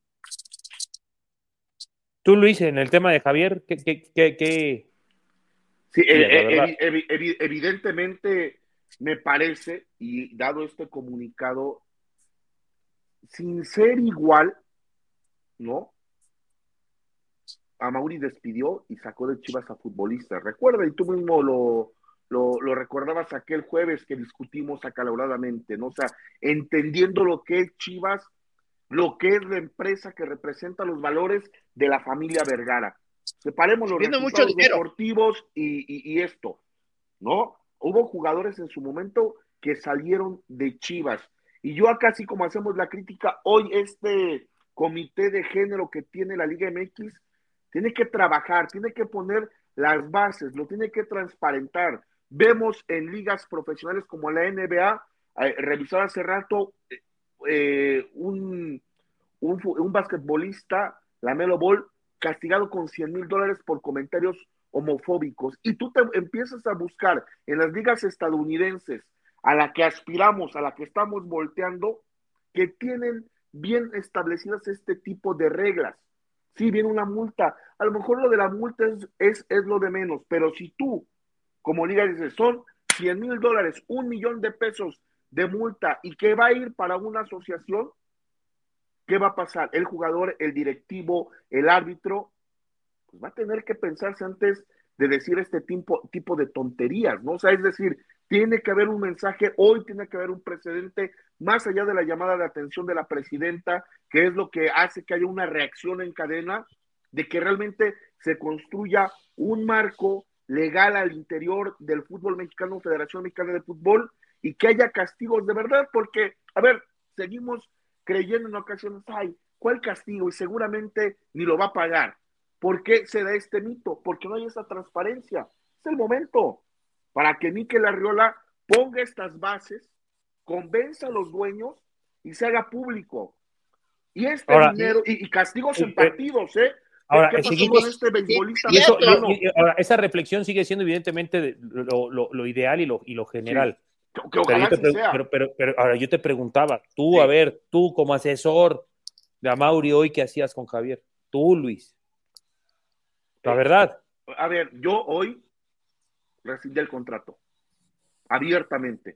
Tú, Luis, en el tema de Javier, ¿qué...? qué, qué, qué... Sí, eh, ev ev evidentemente me parece, y dado este comunicado, sin ser igual, ¿no? Amaury despidió y sacó de Chivas a futbolistas. Recuerda, y tú mismo lo, lo, lo recordabas aquel jueves que discutimos acaloradamente, ¿no? O sea, entendiendo lo que es Chivas, lo que es la empresa que representa los valores de la familia Vergara. Separemos los resultados deportivos y, y, y esto, ¿no? Hubo jugadores en su momento que salieron de Chivas. Y yo acá, así como hacemos la crítica, hoy este comité de género que tiene la Liga M X tiene que trabajar, tiene que poner las bases, lo tiene que transparentar. Vemos en ligas profesionales como la N B A, eh, revisar hace rato eh, un, un, un basquetbolista, Lamelo Ball, castigado con cien mil dólares por comentarios homofóbicos. Y tú te empiezas a buscar en las ligas estadounidenses a la que aspiramos, a la que estamos volteando, que tienen bien establecidas este tipo de reglas. Sí, viene una multa. A lo mejor lo de la multa es, es, es lo de menos, pero si tú como liga dice, son cien mil dólares, un millón de pesos de multa y que va a ir para una asociación, ¿qué va a pasar? El jugador, el directivo, el árbitro, pues va a tener que pensarse antes de decir este tipo, tipo de tonterías, ¿no? O sea, es decir, tiene que haber un mensaje, hoy tiene que haber un precedente, más allá de la llamada de atención de la presidenta, que es lo que hace que haya una reacción en cadena, de que realmente se construya un marco legal al interior del fútbol mexicano, Federación Mexicana de Fútbol, y que haya castigos de verdad, porque, a ver, seguimos creyendo en ocasiones, ay, ¿cuál castigo? Y seguramente ni lo va a pagar. ¿Por qué se da este mito? Porque no hay esa transparencia. Es el momento para que Mikel Arriola ponga estas bases, convenza a los dueños y se haga público. Y este ahora, dinero, y, y castigos eh, en partidos, ¿eh? Ahora, ¿Qué pasó seguimos, con este beisbolista? Y eso, y, y, ahora, esa reflexión sigue siendo evidentemente lo, lo, lo ideal y lo, y lo general. Sí. Que, que ojalá pero, yo te, sea. Pero, pero, pero ahora yo te preguntaba, tú, Sí. a ver, tú como asesor de Amaury hoy, ¿qué hacías con Javier? Tú, Luis. La verdad. A ver, yo hoy rescindí el contrato. Abiertamente.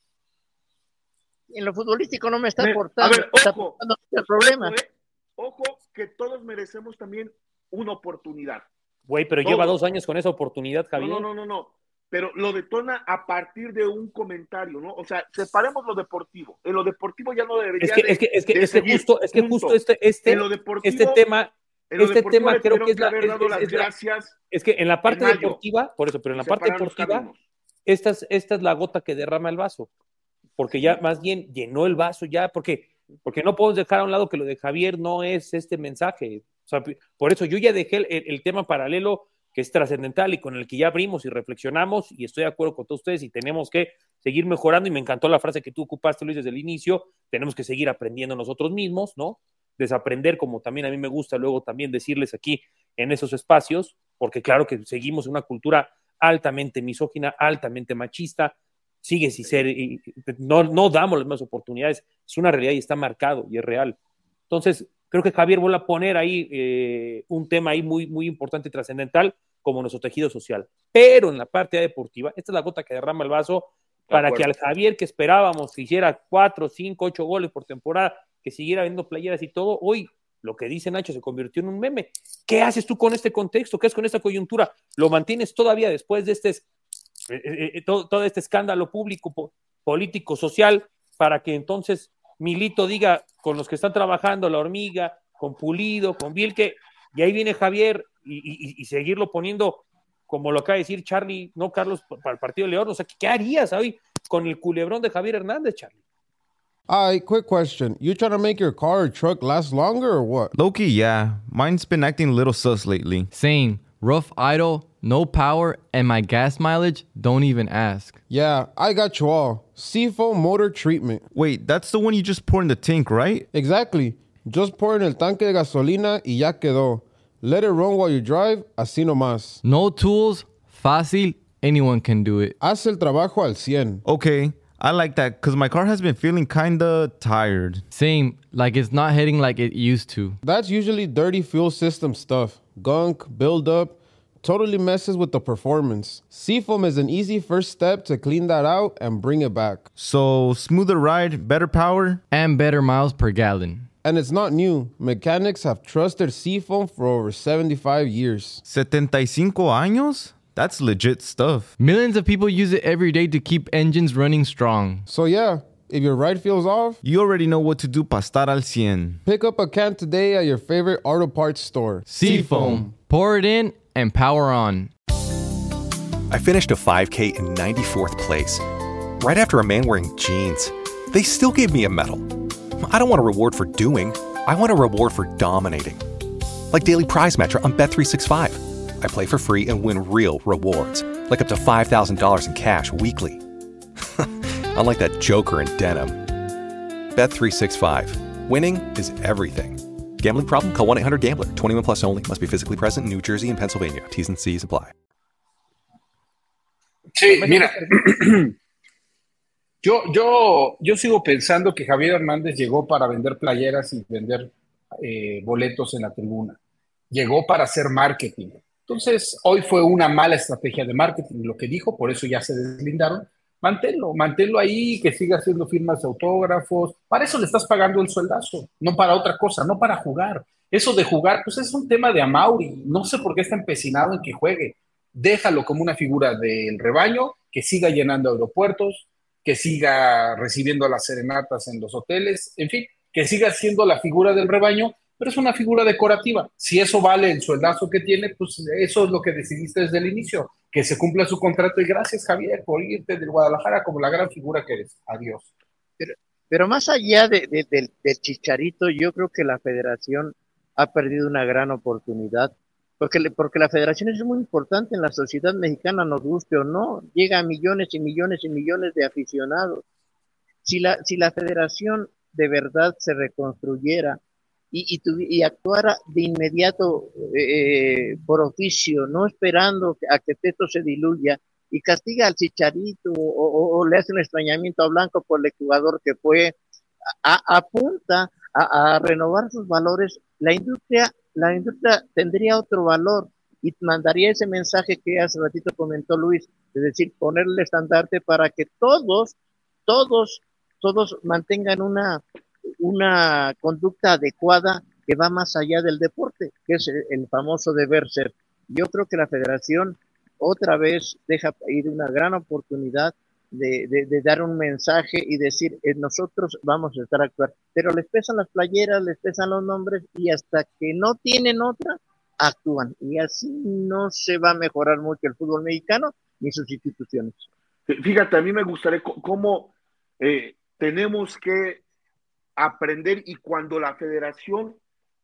En lo futbolístico no me está Me, aportando. A ver, está ojo. aportando el problema. Ojo, eh, ojo, que todos merecemos también una oportunidad. Güey, pero Todos. lleva dos años con esa oportunidad, Javier. No, no, no, no, no. Pero lo detona a partir de un comentario, ¿no? O sea, separemos lo deportivo. En lo deportivo ya no debería es que, de, es que, es que, de es que seguir. justo, es que Punto. justo este, este, en lo deportivo, este tema, en lo este tema le creo que es que la, haber es, dado es, las es la- gracias. es que en la parte en mayo. deportiva, por eso, pero en la Y parte separar los deportiva, caminos. esta es, esta es la gota que derrama el vaso, porque ya más bien llenó el vaso ya, porque, porque no podemos dejar a un lado que lo de Javier no es este mensaje. O sea, por eso yo ya dejé el, el, el tema paralelo que es trascendental y con el que ya abrimos y reflexionamos, y estoy de acuerdo con todos ustedes y tenemos que seguir mejorando, y me encantó la frase que tú ocupaste, Luis, desde el inicio, tenemos que seguir aprendiendo nosotros mismos, ¿no? Desaprender, como también a mí me gusta luego también decirles aquí en esos espacios, porque claro que seguimos en una cultura altamente misógina, altamente machista, sigue sin ser, y no, no damos las mismas oportunidades, es una realidad y está marcado y es real. Entonces, creo que Javier vuelve a poner ahí eh, un tema ahí muy, muy importante y trascendental como nuestro tejido social. Pero en la parte deportiva, esta es la gota que derrama el vaso para que al Javier que esperábamos que hiciera cuatro, cinco, ocho goles por temporada, que siguiera viendo playeras y todo, hoy lo que dice Nacho se convirtió en un meme. ¿Qué haces tú con este contexto? ¿Qué haces con esta coyuntura? ¿Lo mantienes todavía después de este, eh, eh, todo, todo este escándalo público, po, político, social, para que entonces Milito diga con los que están trabajando, La Hormiga, con Pulido, con Vilke, y ahí viene Javier, y, y, y seguirlo poniendo, como lo acaba de decir Charlie, no Carlos, para el partido de León? O sea, ¿qué harías hoy con el culebrón de Javier Hernández, Charlie? All right, quick question. You trying to make your car or truck last longer or what? Low-key, yeah. Mine's been acting a little sus lately. Same. Rough idle, no power, and my gas mileage, don't even ask. Yeah, I got you all. Seafoam motor treatment. Wait, that's the one you just pour in the tank, right? Exactly. Just pour in el tanque de gasolina y ya quedó. Let it run while you drive, así nomás. No tools, fácil, anyone can do it. Haz el trabajo al cien. Okay, I like that because my car has been feeling kinda tired. Same, like it's not hitting like it used to. That's usually dirty fuel system stuff. Gunk, buildup, totally messes with the performance. Seafoam is an easy first step to clean that out and bring it back. So, smoother ride, better power, and better miles per gallon. And it's not new. Mechanics have trusted Seafoam for over seventy-five years. setenta y cinco años? That's legit stuff. Millions of people use it every day to keep engines running strong. So yeah, if your ride feels off, you already know what to do para estar al cien. Pick up a can today at your favorite auto parts store. Seafoam. Pour it in and power on. I finished a five K in ninety-fourth place. Right after a man wearing jeans. They still gave me a medal. I don't want a reward for doing. I want a reward for dominating. Like Daily Prize Match on Bet three sixty-five. I play for free and win real rewards, like up to five thousand dollars in cash weekly. Unlike that joker in denim. Bet three sixty-five. Winning is everything. Gambling problem? Call one eight hundred gambler. twenty-one plus only. Must be physically present in New Jersey and Pennsylvania. T's and C's apply. Sí, mira, yo, yo, yo sigo pensando que Javier Hernández llegó para vender playeras y vender eh, boletos en la tribuna. Llegó para hacer marketing. Entonces, hoy fue una mala estrategia de marketing lo que dijo, por eso ya se deslindaron. Manténlo, manténlo ahí, que siga haciendo firmas de autógrafos. Para eso le estás pagando el sueldazo, no para otra cosa, no para jugar. Eso de jugar, pues es un tema de Amauri. No sé por qué está empecinado en que juegue. Déjalo como una figura del rebaño, que siga llenando aeropuertos, que siga recibiendo las serenatas en los hoteles, en fin, que siga siendo la figura del rebaño, pero es una figura decorativa. Si eso vale el sueldazo que tiene, pues eso es lo que decidiste desde el inicio, que se cumpla su contrato. Y gracias, Javier, por irte del Guadalajara como la gran figura que eres. Adiós. Pero, pero más allá de, de, de, del Chicharito, yo creo que la federación ha perdido una gran oportunidad, porque, porque la federación es muy importante en la sociedad mexicana, nos guste o no, llega a millones y millones y millones de aficionados. Si la, si la federación de verdad se reconstruyera y, y, tu, y actuara de inmediato eh, por oficio, no esperando a que esto se diluya, y castiga al Chicharito o, o, o le hace un extrañamiento a Blanco por el jugador que fue, a, apunta a, a renovar sus valores, la industria, la industria tendría otro valor y mandaría ese mensaje que hace ratito comentó Luis, es decir, ponerle el estandarte para que todos, todos, todos mantengan una, una conducta adecuada que va más allá del deporte, que es el, el famoso deber ser. Yo creo que la federación otra vez deja ir una gran oportunidad de, de, de dar un mensaje y decir, eh, nosotros vamos a estar a actuar, pero les pesan las playeras, les pesan los nombres y hasta que no tienen otra, actúan, y así no se va a mejorar mucho el fútbol mexicano ni sus instituciones. Fíjate, a mí me gustaría cómo eh, tenemos que aprender, y cuando la federación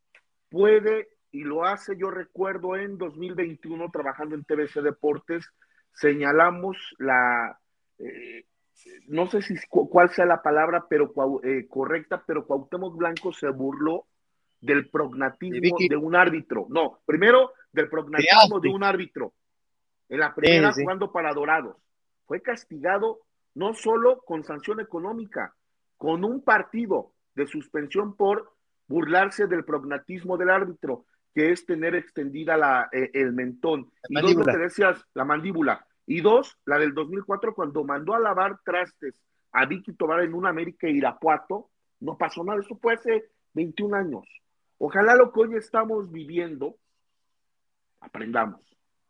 puede y lo hace, yo recuerdo en dos mil veintiuno trabajando en T V C Deportes, señalamos la, eh, no sé si cuál sea la palabra pero eh, correcta, pero Cuauhtémoc Blanco se burló del prognatismo de un árbitro, no, primero del prognatismo de un árbitro, en la primera sí, sí. jugando para Dorados, fue castigado no solo con sanción económica, con un partido de suspensión por burlarse del prognatismo del árbitro, que es tener extendida la, eh, el mentón, la y mandíbula. Dos, lo que decías, la mandíbula, y dos, la del dos mil cuatro, cuando mandó a lavar trastes a Vicky Tobar en un América Irapuato, no pasó nada, eso fue hace veintiún años. Ojalá lo que hoy estamos viviendo, aprendamos.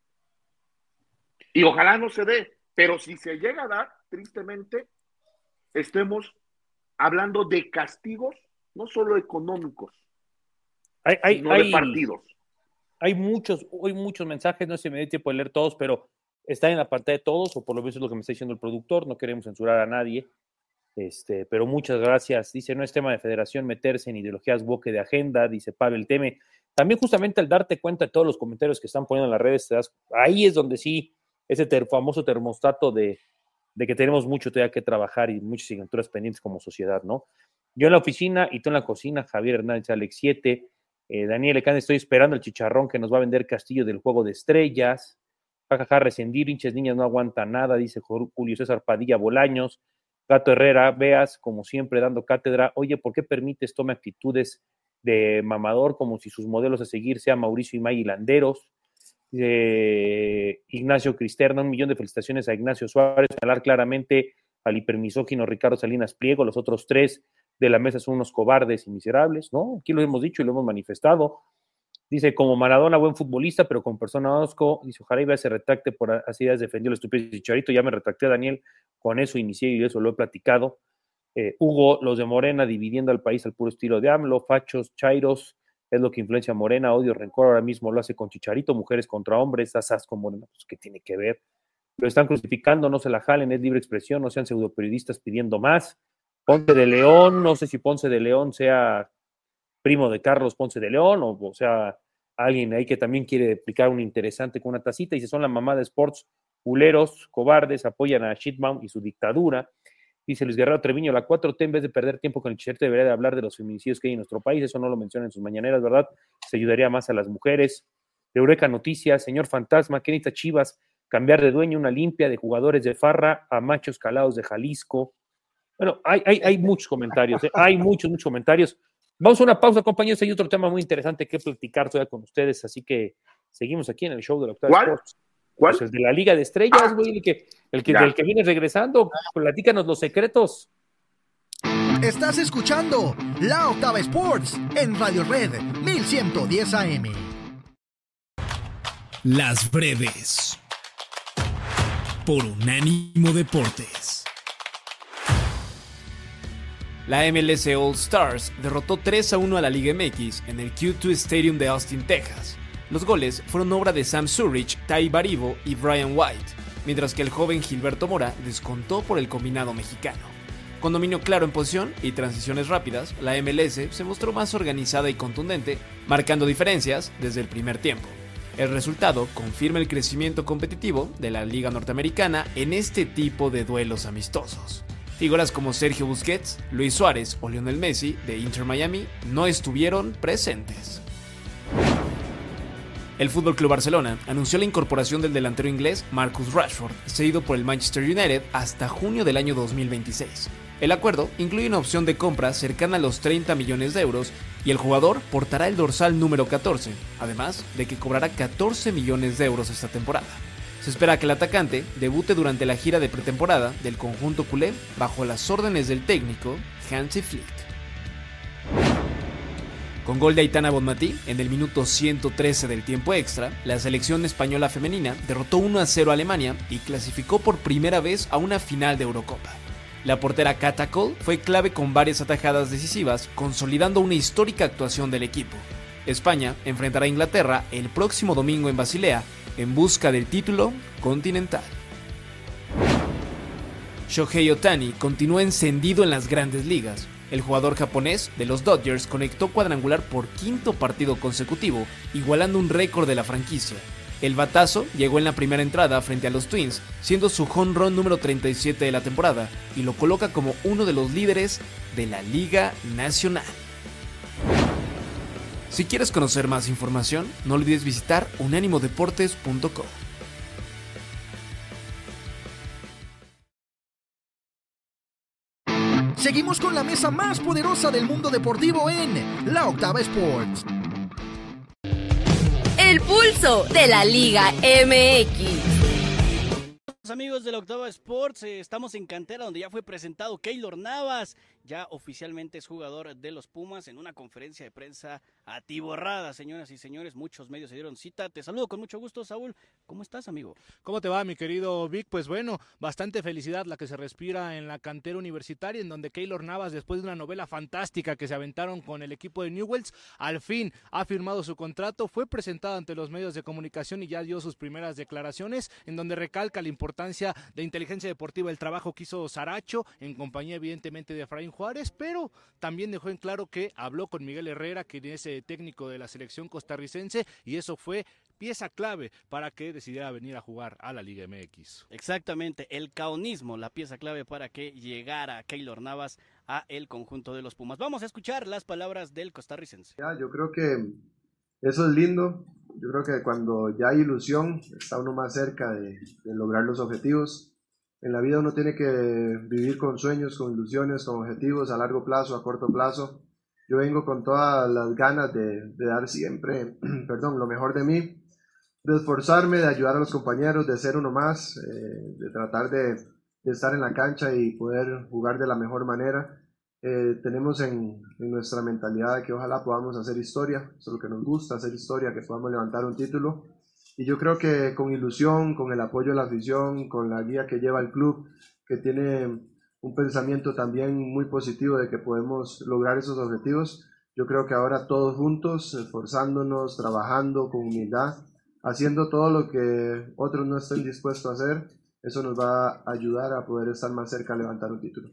Y ojalá no se dé, pero si se llega a dar, tristemente, estemos hablando de castigos, no solo económicos, hay, hay, sino hay, de partidos. Hay muchos, hoy muchos mensajes, no sé si me dio tiempo de leer todos, pero están en la pantalla de todos, o por lo menos es lo que me está diciendo el productor, no queremos censurar a nadie. Este, pero muchas gracias. Dice, no es tema de federación meterse en ideologías boque de agenda, dice Pavel Teme. También justamente al darte cuenta de todos los comentarios que están poniendo en las redes, te das, ahí es donde sí, ese ter, famoso termostato de, de que tenemos mucho todavía que trabajar y muchas asignaturas pendientes como sociedad, ¿no? Yo en la oficina y tú en la cocina, Javier Hernández, Alex siete, eh, Daniel Ecán, estoy esperando el chicharrón que nos va a vender Castillo del Juego de Estrellas, jajaja, Rescendir, hinches niñas no aguanta nada, dice Julio César Padilla Bolaños. Gato Herrera, veas, como siempre, dando cátedra. Oye, ¿por qué permites tome actitudes de mamador como si sus modelos a seguir sean Mauricio y Maggie Landeros? Eh, Ignacio Cristerna, un millón de felicitaciones a Ignacio Suárez. Señalar claramente al hipermisógino Ricardo Salinas Pliego. Los otros tres de la mesa son unos cobardes y miserables, ¿no? Aquí lo hemos dicho y lo hemos manifestado. Dice, como Maradona, buen futbolista, pero con persona osco. Dice, ojalá Iba se retracte por así ya defendió el estúpido Chicharito. Ya me retracté, Daniel, con eso inicié y eso lo he platicado. Eh, Hugo, los de Morena dividiendo al país al puro estilo de AMLO, fachos, chairos, es lo que influencia a Morena, odio, rencor, ahora mismo lo hace con Chicharito, mujeres contra hombres, asas con Morena, pues ¿qué tiene que ver? Lo están crucificando, no se la jalen, es libre expresión, no sean pseudoperiodistas pidiendo más. Ponce de León, no sé si Ponce de León sea primo de Carlos Ponce de León, o, o sea, alguien ahí que también quiere explicar un interesante con una tacita, y si son la mamá de Sports, culeros, cobardes, apoyan a Shitbaum y su dictadura. Dice Luis Guerrero Treviño, la cuatro T en vez de perder tiempo con el Chicharito debería de hablar de los feminicidios que hay en nuestro país, eso no lo menciona en sus mañaneras, ¿verdad? Se ayudaría más a las mujeres. De Eureka Noticias, señor Fantasma, ¿qué necesita Chivas? Cambiar de dueño, una limpia de jugadores de farra a machos calados de Jalisco. Bueno, hay, hay, hay muchos comentarios, ¿eh? hay muchos, muchos comentarios. Vamos a una pausa, compañeros, hay otro tema muy interesante que platicar todavía con ustedes, así que Seguimos aquí en el show de la Octava ¿Cuál? Sports. ¿Cuál? Pues el de la Liga de Estrellas, Ah, güey, el que, el que, ya. del que viene regresando. Platícanos los secretos. Estás escuchando La Octava Sports en Radio Red mil ciento diez A M. Las breves. Por Unánimo Deportes. La M L S All Stars derrotó tres a uno a la Liga M X en el Q dos Stadium de Austin, Texas. Los goles fueron obra de Sam Zurich, Tai Baribo y Brian White, mientras que el joven Gilberto Mora descontó por el combinado mexicano. Con dominio claro en posición y transiciones rápidas, la M L S se mostró más organizada y contundente, marcando diferencias desde el primer tiempo. El resultado confirma el crecimiento competitivo de la Liga Norteamericana en este tipo de duelos amistosos. Figuras como Sergio Busquets, Luis Suárez o Lionel Messi de Inter Miami no estuvieron presentes. El F C Barcelona anunció la incorporación del delantero inglés Marcus Rashford, cedido por el Manchester United hasta junio del año dos mil veintiséis. El acuerdo incluye una opción de compra cercana a los treinta millones de euros y el jugador portará el dorsal número catorce, además de que cobrará catorce millones de euros esta temporada. Se espera que el atacante debute durante la gira de pretemporada del conjunto culé bajo las órdenes del técnico Hansi Flick. Con gol de Aitana Bonmatí en el minuto ciento trece del tiempo extra, la selección española femenina derrotó uno a cero a Alemania y clasificó por primera vez a una final de Eurocopa. La portera Kata Cole fue clave con varias atajadas decisivas, consolidando una histórica actuación del equipo. España enfrentará a Inglaterra el próximo domingo en Basilea en busca del título continental. Shohei Ohtani continúa encendido en las grandes ligas. El jugador japonés de los Dodgers conectó cuadrangular por quinto partido consecutivo, igualando un récord de la franquicia. El batazo llegó en la primera entrada frente a los Twins, siendo su home run número treinta y siete de la temporada, y lo coloca como uno de los líderes de la Liga Nacional. Si quieres conocer más información, no olvides visitar unánimo deportes punto com. Seguimos con la mesa más poderosa del mundo deportivo en La Octava Sports. El pulso de la Liga M X. Amigos de la Octava Sports, eh, estamos en cantera donde ya fue presentado Keylor Navas, ya oficialmente es jugador de los Pumas en una conferencia de prensa atiborrada, señoras y señores, muchos medios se dieron cita. Te saludo con mucho gusto, Saúl. ¿Cómo estás, amigo? ¿Cómo te va, mi querido Vic? Pues bueno, bastante felicidad la que se respira en la cantera universitaria, en donde Keylor Navas, después de una novela fantástica que se aventaron con el equipo de Newell's, al fin ha firmado su contrato, fue presentado ante los medios de comunicación y ya dio sus primeras declaraciones, en donde recalca la importancia de inteligencia deportiva, el trabajo que hizo Saracho, en compañía evidentemente de Efraín Juárez, pero también dejó en claro que habló con Miguel Herrera, quien es eh, técnico de la selección costarricense, y eso fue pieza clave para que decidiera venir a jugar a la Liga M X. Exactamente, el caonismo, la pieza clave para que llegara Keylor Navas a el conjunto de los Pumas. Vamos a escuchar las palabras del costarricense. Ya, yo creo que eso es lindo. Yo creo que cuando ya hay ilusión, está uno más cerca de, de lograr los objetivos. En la vida uno tiene que vivir con sueños, con ilusiones, con objetivos a largo plazo, a corto plazo. Yo vengo con todas las ganas de, de dar siempre, perdón, lo mejor de mí, de esforzarme, de ayudar a los compañeros, de ser uno más, eh, de tratar de, de estar en la cancha y poder jugar de la mejor manera. Eh, tenemos en, en nuestra mentalidad que ojalá podamos hacer historia, eso es lo que nos gusta, hacer historia, que podamos levantar un título, y yo creo que con ilusión, con el apoyo de la afición, con la guía que lleva el club, que tiene un pensamiento también muy positivo de que podemos lograr esos objetivos, yo creo que ahora todos juntos, esforzándonos, trabajando con humildad, haciendo todo lo que otros no estén dispuestos a hacer, eso nos va a ayudar a poder estar más cerca a levantar un título.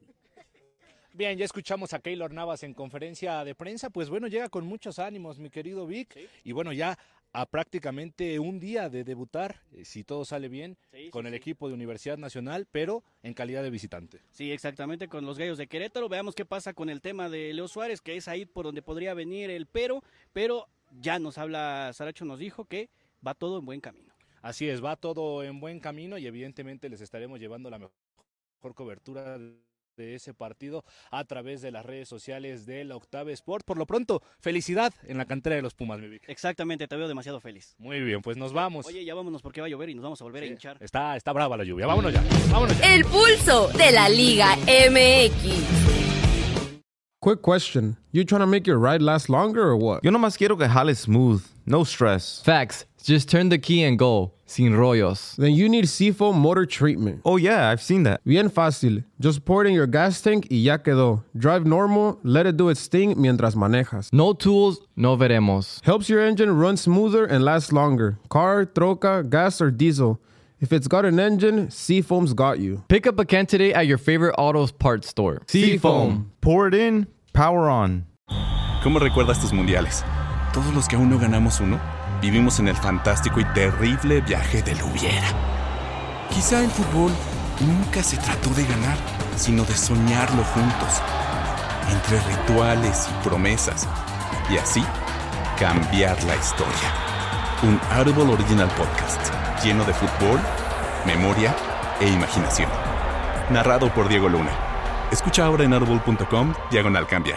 Bien, ya escuchamos a Keylor Navas en conferencia de prensa, pues bueno, llega con muchos ánimos, mi querido Vic, sí. Y bueno, ya a prácticamente un día de debutar, eh, si todo sale bien, sí, con sí, el sí. equipo de Universidad Nacional, pero en calidad de visitante. Sí, exactamente, con los Gallos de Querétaro. Veamos qué pasa con el tema de Leo Suárez, que es ahí por donde podría venir el pero, pero ya nos habla, Saracho nos dijo que va todo en buen camino. Así es, va todo en buen camino y evidentemente les estaremos llevando la mejor cobertura de ese partido a través de las redes sociales de la Octava Sport. Por lo pronto, felicidad en la cantera de los Pumas, mi Vic. Exactamente, te veo demasiado feliz. Muy bien, pues nos vamos. Oye, ya vámonos porque va a llover y nos vamos a volver Sí, a hinchar. Está, está brava la lluvia. Vámonos ya. Vámonos ya. El pulso de la Liga M X. Quick question. You trying to make your ride last longer or what? Yo nomás quiero que jale smooth. No stress. Facts. Just turn the key and go. Sin rollos. Then you need Seafoam Motor Treatment. Oh yeah, I've seen that. Bien fácil. Just pour it in your gas tank y ya quedó. Drive normal, let it do its thing mientras manejas. No tools, no veremos. Helps your engine run smoother and last longer. Car, troca, gas, or diesel. If it's got an engine, Seafoam's got you. Pick up a can today at your favorite auto parts store. Seafoam. Pour it in, power on. ¿Cómo recuerdas tus mundiales? Todos los que aún no ganamos uno, vivimos en el fantástico y terrible viaje del hubiera. Quizá el fútbol nunca se trató de ganar, sino de soñarlo juntos. Entre rituales y promesas. Y así, cambiar la historia. Un Audible Original Podcast, lleno de fútbol, memoria e imaginación. Narrado por Diego Luna. Escucha ahora en audible punto com, diagonal cambiar.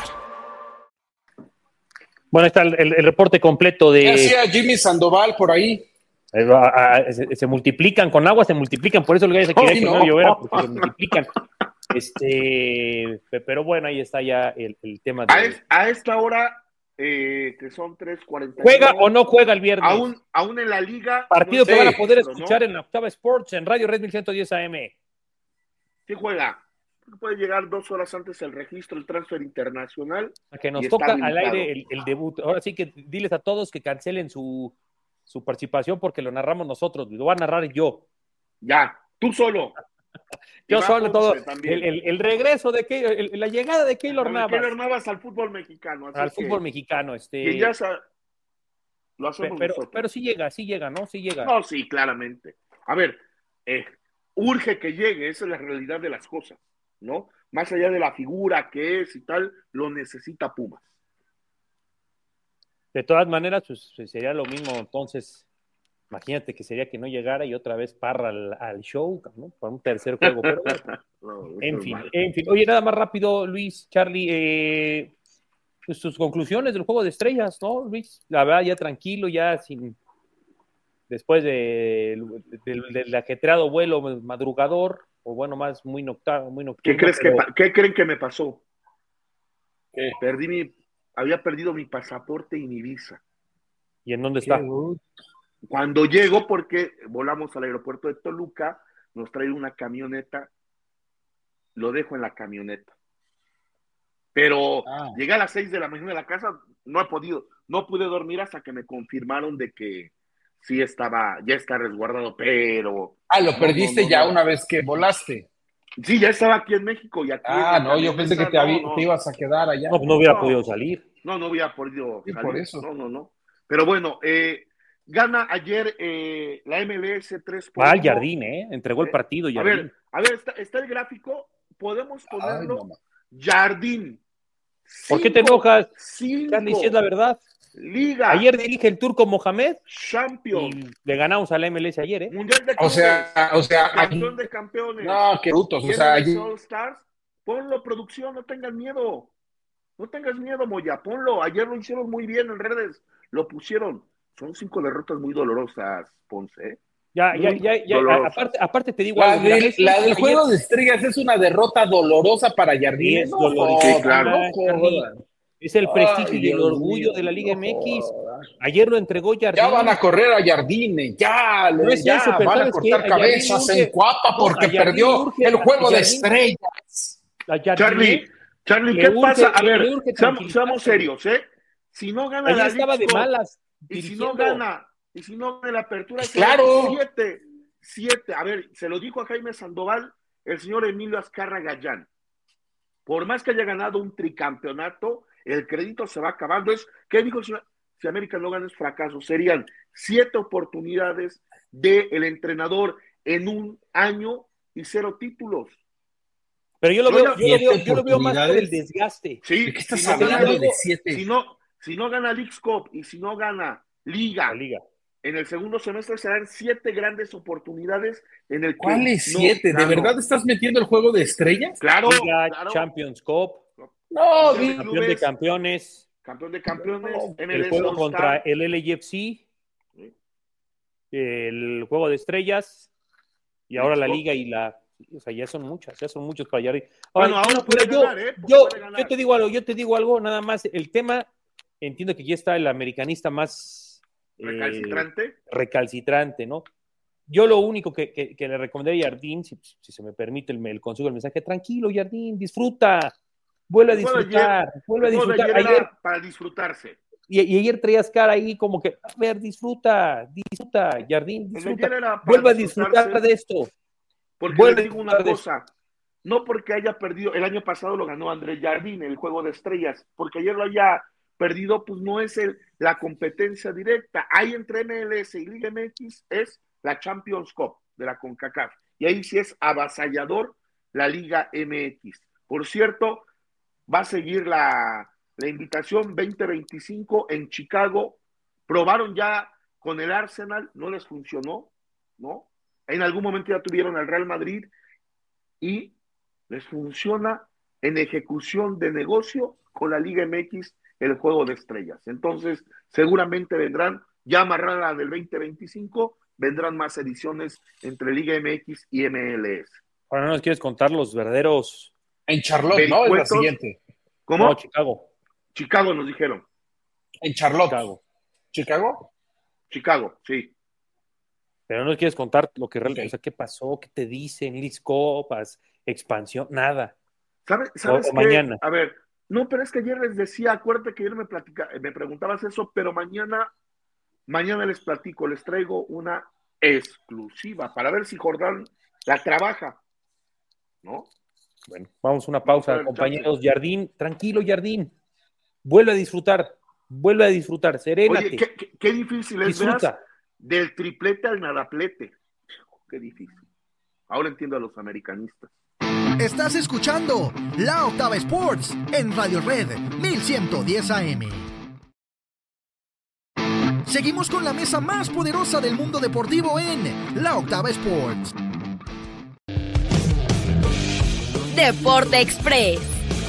Bueno, ahí está el, el, el reporte completo de... ¿Qué hacía Jimmy Sandoval por ahí? Eh, a, a, se, se multiplican, con agua se multiplican, por eso el gallo se quería Oh, que no. no lloviera, porque se multiplican. Este, pe- pero bueno, ahí está ya el, el tema de... A, es- a esta hora, eh, que son tres cuarenta. ¿Juega o no juega el viernes? Aún, aún en la liga. Partido no que sé, van a poder pero escuchar no. en la Octava Sports, en Radio Red mil ciento diez A M. Sí juega. Puede llegar dos horas antes el registro, el transfer internacional. A que nos y está toca al habilitado. aire el, el debut. Ahora sí que diles a todos que cancelen su, su participación porque lo narramos nosotros, lo voy a narrar yo. Ya, tú solo. Yo Y va solo todo. Ponce también. El, el- el regreso de Keylor, el- la llegada de Keylor Bueno, Navas Keylor Navas al fútbol mexicano. así al es que- fútbol mexicano. Este, que ya sa- lo pe- hacemos pero, nosotros. pero sí llega, sí llega, ¿no? Sí llega. No, sí, claramente. A ver, eh, urge que llegue, esa es la realidad de las cosas, ¿no? Más allá de la figura que es y tal, lo necesita Pumas. De todas maneras, pues sería lo mismo. Entonces, imagínate que sería que no llegara y otra vez Parra al, al show, ¿no? Para un tercer juego. Pero, No, eso en es fin, malo. en fin. Oye, nada más rápido, Luis, Charlie, eh, pues, sus conclusiones del juego de estrellas, ¿no, Luis? La verdad, ya tranquilo, ya sin. Después de, del, del ajetreado vuelo madrugador, o bueno, más muy nocturno. Muy nocturno ¿Qué crees pero- que pa- ¿Qué creen que me pasó? Perdí mi, había perdido mi pasaporte y mi visa. ¿Y en dónde está? Cuando llego, porque volamos al aeropuerto de Toluca, nos trae una camioneta, lo dejo en la camioneta. Pero Ah. llegué a las seis de la mañana a la casa, no he podido, no pude dormir hasta que me confirmaron de que sí estaba, ya está resguardado, pero... Ah, lo no, perdiste no, no, ya no. una vez que volaste. Sí, ya estaba aquí en México y aquí Ah, en la no, yo pensé que te, camioneta, habí- no, no. te ibas a quedar allá. No, pues no hubiera podido salir. No, no hubiera podido Sí, salir. por eso. No, no, no. Pero bueno, eh, gana ayer eh, la M L S tres por Ah, el uno. Jardín, ¿eh? Entregó el Eh, partido, A Jardín. ver, a ver, está, está el gráfico, podemos ponerlo. no, no. Jardín. ¿Por qué te Cinco, enojas? cinco. Charlie, si es la verdad. Liga. Ayer dirige el turco Mohamed Champion. y le ganamos a la M L S ayer, ¿eh? Mundial de O clubes. sea, o sea, Campeón de campeones. no, qué brutos. O Tiene sea, los allí- All Stars. Ponlo, producción, no tengas miedo. No tengas miedo, Moya, ponlo. Ayer lo hicieron muy bien en redes. Lo pusieron. Son cinco derrotas muy dolorosas, Ponce. ¿eh? Ya, ya, Muy ya, ya, dolorosas. aparte, aparte te digo la, algo, mira, del, Messi la del ayer- juego de estrellas es una derrota dolorosa para Jardín. Es No dolorosa, jodan, claro. no Charlie. jodan. Es el prestigio Ay, y el Dios orgullo mío, de la Liga no M X. jodan. Ayer lo entregó Jardín. Ya van a correr a Jardine, ya, No es ya eso, pero van a ¿sabes cortar qué? A Jardín cabezas urge- en Cuapa no, porque a Jardín perdió urge- el juego a de Jardín- estrellas. a Jardín, Charlie, Charlie, le ¿qué urge- pasa? A le ver, urge seamos, tranquilizarse. seamos serios, ¿eh? Si no gana Ayer la estaba de Leagues Cup, malas. y si dirigiendo. no gana, y si no gana la apertura, Pues claro. siete, siete. A ver, se lo dijo a Jaime Sandoval el señor Emilio Azcarra Gallán. Por más que haya ganado un tricampeonato, el crédito se va acabando. Es, ¿qué dijo el señor? Si América no gana es fracaso. Serían siete oportunidades del entrenador en un año y cero títulos. Pero yo lo Yo veo, ya- yo lo veo, siete yo lo veo más por el oportunidades. desgaste. Sí, ¿De qué estás si no hablando gana- de siete? Si no, si no gana Leagues Cup y si no gana Liga, La Liga. en el segundo semestre serán siete grandes oportunidades en el que... ¿Cuáles no, siete? ¿De claro, verdad estás metiendo el juego de estrellas? Claro, Liga, claro. Champions Cup, No, Liga de campeón clubes, de campeones, campeón de campeones, M L el S juego All contra Star. el L A F C, el juego de estrellas, y ahora la liga y la... O sea, ya son muchas, ya son muchos para allá. Bueno, ahora yo, puede yo, ganar, ¿eh? Yo, Puede ganar. yo te digo algo, yo te digo algo, nada más, el tema, entiendo que ya está el americanista más... Recalcitrante. Eh, recalcitrante, ¿no? Yo lo único que, que, que le recomendé a Jardín, si, si se me permite el, el consejo, el mensaje, tranquilo, Jardín, disfruta, vuelve a disfrutar, ayer, vuelve a disfrutar. Ayer, ayer para disfrutarse. Y, y ayer traías cara ahí como que, a ver, disfruta, disfruta, Jardín, disfruta, vuelve a disfrutar de esto. Porque vuelve les digo una cosa, no porque haya perdido, el año pasado lo ganó Andrés Jardín, el juego de estrellas, porque ayer lo haya perdido, pues no es el, la competencia directa. Hay entre M L S y Liga M X es la Champions Cup de la CONCACAF, y ahí sí es avasallador la Liga M X. Por cierto, va a seguir la, la invitación veinte veinticinco en Chicago. Probaron ya con el Arsenal, no les funcionó, ¿no? En algún momento ya tuvieron al Real Madrid y les funciona en ejecución de negocio con la Liga M X el juego de estrellas. Entonces, seguramente vendrán, ya amarrada del veinte veinticinco, vendrán más ediciones entre Liga M X y M L S. Ahora no nos quieres contar los verdaderos... En Charlotte, ¿no? Es la siguiente. ¿Cómo? No, Chicago. Chicago nos dijeron. En Charlotte. Chicago. ¿Chicago? Chicago, sí. Pero no nos quieres contar lo que realmente, okay. O sea, qué pasó, qué te dicen, Leagues Copas, expansión, nada. ¿Sabes, sabes o, o qué? mañana. A ver, no, pero es que ayer les decía, acuérdate que ayer me platica, me preguntabas eso, pero mañana, mañana les platico, les traigo una exclusiva para ver si Jordán la trabaja, ¿no? Bueno, vamos a una pausa, vamos a compañeros. Jardín, tranquilo, Jardín. Vuelve a disfrutar, vuelve a disfrutar, serénate. Oye, qué, qué, qué difícil es, disfruta. Del triplete al nadaplete. Qué difícil. Ahora entiendo a los americanistas. Estás escuchando La Octava Sports en Radio Red mil ciento diez A M. Seguimos con la mesa más poderosa del mundo deportivo en La Octava Sports. Deporte Express.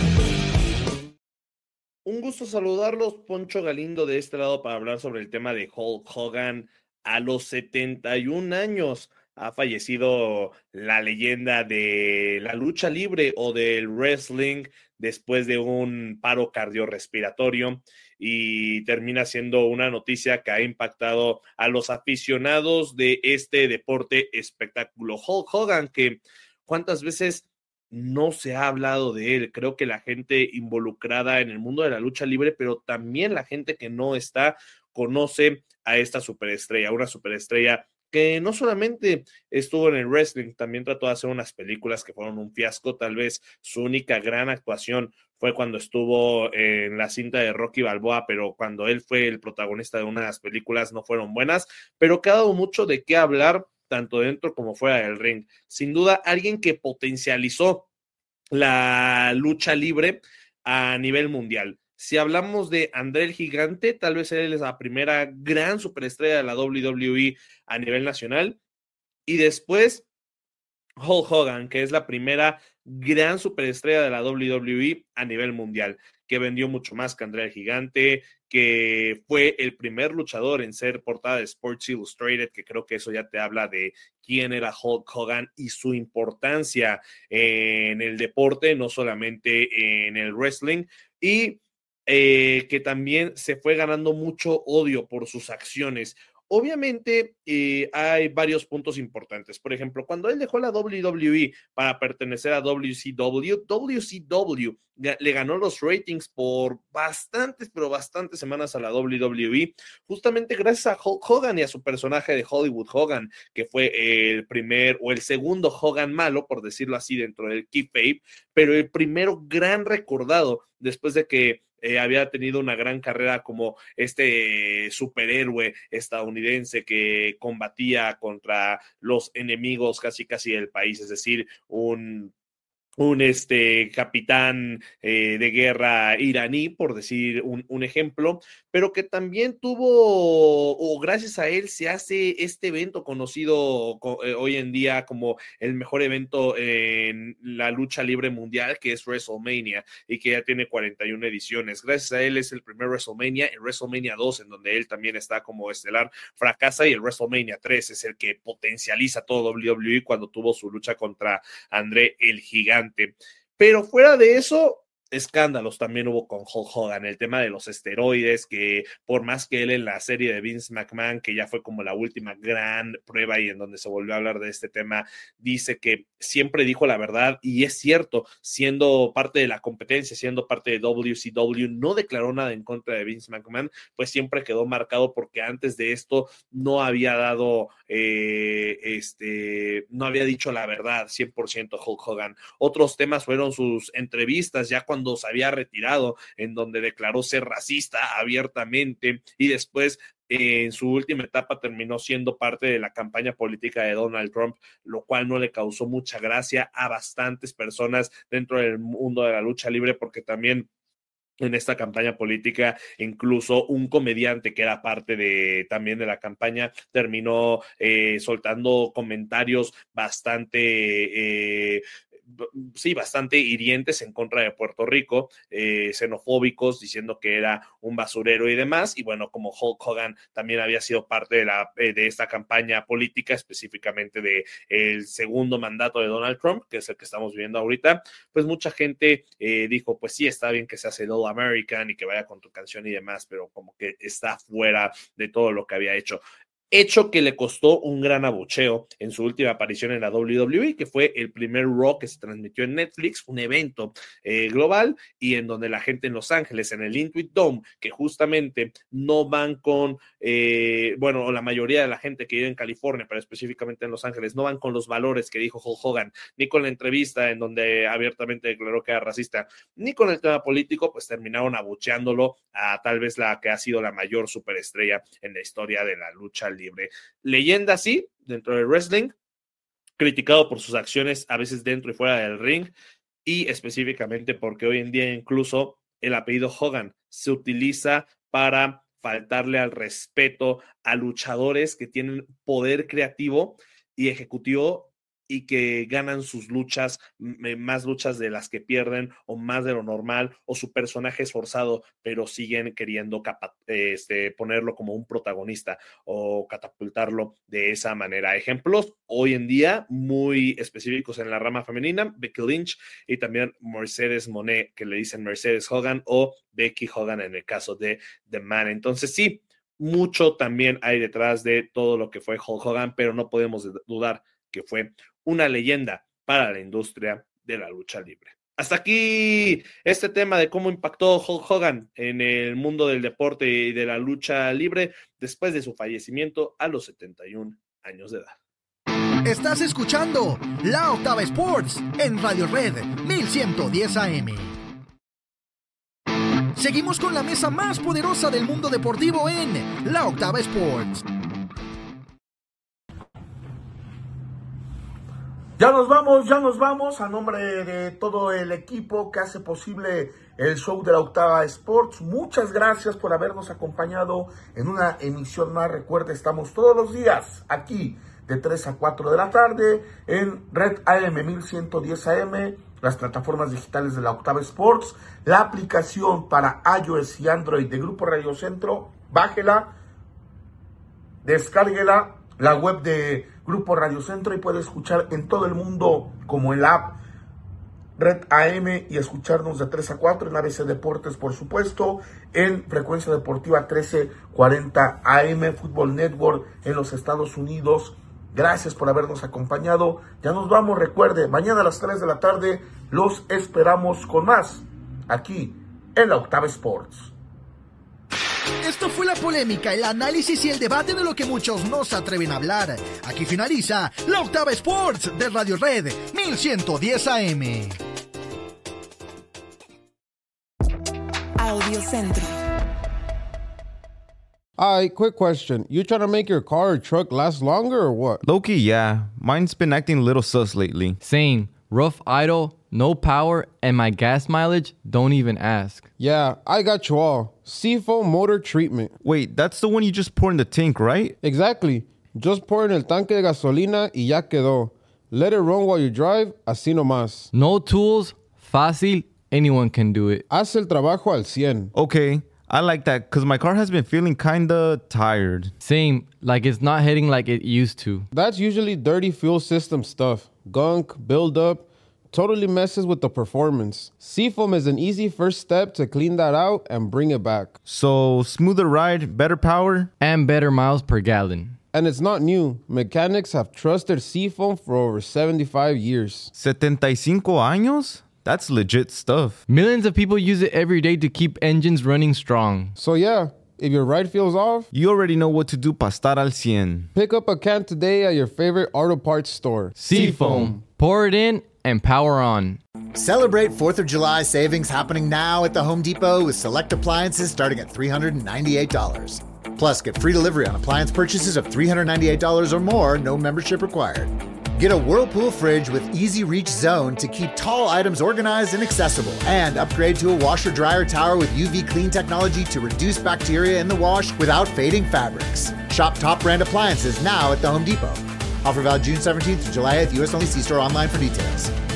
Un gusto saludarlos, Poncho Galindo de este lado para hablar sobre el tema de Hulk Hogan. A los setenta y un años ha fallecido la leyenda de la lucha libre o del wrestling después de un paro cardiorrespiratorio, y termina siendo una noticia que ha impactado a los aficionados de este deporte espectáculo. Hulk Hogan, que cuántas veces no se ha hablado de él. Creo que la gente involucrada en el mundo de la lucha libre, pero también la gente que no está, conoce a esta superestrella, una superestrella que no solamente estuvo en el wrestling, también trató de hacer unas películas que fueron un fiasco. Tal vez su única gran actuación fue cuando estuvo en la cinta de Rocky Balboa, pero cuando él fue el protagonista de unas películas no fueron buenas, pero que ha dado mucho de qué hablar, tanto dentro como fuera del ring. Sin duda, alguien que potencializó la lucha libre a nivel mundial. Si hablamos de André el Gigante, tal vez él es la primera gran superestrella de la doble u doble u E a nivel nacional. Y después, Hulk Hogan, que es la primera gran superestrella de la doble u doble u E a nivel mundial, que vendió mucho más que André el Gigante, que fue el primer luchador en ser portada de Sports Illustrated, que creo que eso ya te habla de quién era Hulk Hogan y su importancia en el deporte, no solamente en el wrestling, y eh, que también se fue ganando mucho odio por sus acciones. Obviamente eh, hay varios puntos importantes. Por ejemplo, cuando él dejó la doble u doble u E para pertenecer a W C W, W C W le ganó los ratings por bastantes, pero bastantes semanas a la doble u doble u E, justamente gracias a Hulk Hogan y a su personaje de Hollywood Hogan, que fue el primer o el segundo Hogan malo, por decirlo así, dentro del kayfabe, pero el primero gran recordado después de que Eh, había tenido una gran carrera como este superhéroe estadounidense que combatía contra los enemigos casi casi del país, es decir, un, un este, capitán eh, de guerra iraní, por decir un, un ejemplo, pero que también tuvo, o gracias a él se hace este evento conocido eh, hoy en día como el mejor evento en la lucha libre mundial, que es WrestleMania, y que ya tiene cuarenta y una ediciones. Gracias a él es el primer WrestleMania, el WrestleMania dos, en donde él también está como estelar, fracasa, y el WrestleMania tres es el que potencializa todo doble u doble u E cuando tuvo su lucha contra André el Gigante. Pero fuera de eso, escándalos también hubo con Hulk Hogan, el tema de los esteroides, que por más que él en la serie de Vince McMahon, que ya fue como la última gran prueba y en donde se volvió a hablar de este tema, dice que siempre dijo la verdad, y es cierto, siendo parte de la competencia, siendo parte de W C W, no declaró nada en contra de Vince McMahon, pues siempre quedó marcado porque antes de esto no había dado, eh, este, no había dicho la verdad cien por ciento Hulk Hogan. Otros temas fueron sus entrevistas, ya cuando cuando se había retirado, en donde declaró ser racista abiertamente, y después eh, en su última etapa terminó siendo parte de la campaña política de Donald Trump, lo cual no le causó mucha gracia a bastantes personas dentro del mundo de la lucha libre, porque también en esta campaña política, incluso un comediante que era parte de también de la campaña terminó eh, soltando comentarios bastante eh, sí, bastante hirientes en contra de Puerto Rico, eh, xenofóbicos, diciendo que era un basurero y demás. Y bueno, como Hulk Hogan también había sido parte de, la, de esta campaña política, específicamente de el segundo mandato de Donald Trump, que es el que estamos viviendo ahorita, pues mucha gente eh, dijo, pues sí, está bien que se hace All American y que vaya con tu canción y demás, pero como que está fuera de todo lo que había hecho. Hecho que le costó un gran abucheo en su última aparición en la doble u doble u E, que fue el primer Raw que se transmitió en Netflix, un evento eh, global, y en donde la gente en Los Ángeles, en el Intuit Dome, que justamente no van con, eh, bueno, la mayoría de la gente que vive en California, pero específicamente en Los Ángeles, no van con los valores que dijo Hulk Hogan, ni con la entrevista en donde abiertamente declaró que era racista, ni con el tema político, pues terminaron abucheándolo a tal vez la que ha sido la mayor superestrella en la historia de la lucha libre. Leyenda, sí, dentro del wrestling, criticado por sus acciones a veces dentro y fuera del ring, y específicamente porque hoy en día incluso el apellido Hogan se utiliza para faltarle al respeto a luchadores que tienen poder creativo y ejecutivo y que ganan sus luchas, más luchas de las que pierden o más de lo normal, o su personaje esforzado, pero siguen queriendo capa- este, ponerlo como un protagonista o catapultarlo de esa manera. Ejemplos hoy en día muy específicos en la rama femenina, Becky Lynch y también Mercedes Moné, que le dicen Mercedes Hogan, o Becky Hogan en el caso de The Man. Entonces sí, mucho también hay detrás de todo lo que fue Hulk Hogan, pero no podemos dudar que fue una leyenda para la industria de la lucha libre. Hasta aquí este tema de cómo impactó Hulk Hogan en el mundo del deporte y de la lucha libre después de su fallecimiento a los setenta y un años de edad. Estás escuchando La Octava Sports en Radio Red mil ciento diez A M. Seguimos con la mesa más poderosa del mundo deportivo en La Octava Sports. Ya nos vamos, ya nos vamos, a nombre de todo el equipo que hace posible el show de la Octava Sports. Muchas gracias por habernos acompañado en una emisión más. Recuerda, estamos todos los días aquí de tres a cuatro de la tarde en Red A M mil ciento diez A M, las plataformas digitales de la Octava Sports, la aplicación para iOS y Android de Grupo Radio Centro. Bájela, descárguela, la web de Grupo Radio Centro, y puede escuchar en todo el mundo como el app Red A M y escucharnos de tres a cuatro en A B C Deportes, por supuesto, en Frecuencia Deportiva trece cuarenta A M, Fútbol Network en los Estados Unidos. Gracias por habernos acompañado. Ya nos vamos, recuerde, mañana a las tres de la tarde los esperamos con más aquí en la Octava Sports. Esto fue la polémica, el análisis y el debate de lo que muchos no se atreven a hablar. Aquí finaliza la Octava Sports de Radio Red mil ciento diez A M. Audio Centro. Alright, quick question. You trying to make your car or truck last longer or what? Low-key, yeah. Mine's been acting a little sus lately. Same. Rough idle, no power, and my gas mileage, don't even ask. Yeah, I got you all. Seafoam motor treatment. Wait, that's the one you just pour in the tank, right? Exactly. Just pour in el tanque de gasolina y ya quedó. Let it run while you drive, así nomás. No tools, fácil, anyone can do it. Haz el trabajo al cien. Okay, I like that because my car has been feeling kinda tired. Same, like it's not hitting like it used to. That's usually dirty fuel system stuff. Gunk, buildup, totally messes with the performance. Seafoam is an easy first step to clean that out and bring it back. So, smoother ride, better power, and better miles per gallon. And it's not new. Mechanics have trusted Seafoam for over seventy-five years. setenta y cinco años? That's legit stuff. Millions of people use it every day to keep engines running strong. So yeah, if your ride feels off, you already know what to do para estar al cien. Pick up a can today at your favorite auto parts store. Seafoam. Pour it in and power on. Celebrate fourth of July savings happening now at the Home Depot with select appliances starting at three hundred ninety-eight dollars. Plus, get free delivery on appliance purchases of three hundred ninety-eight dollars or more, no membership required. Get a Whirlpool fridge with Easy Reach Zone to keep tall items organized and accessible. And upgrade to a washer-dryer tower with U V clean technology to reduce bacteria in the wash without fading fabrics. Shop top brand appliances now at the Home Depot. Offer valid June seventeenth to July eighth, U S only. See store online for details.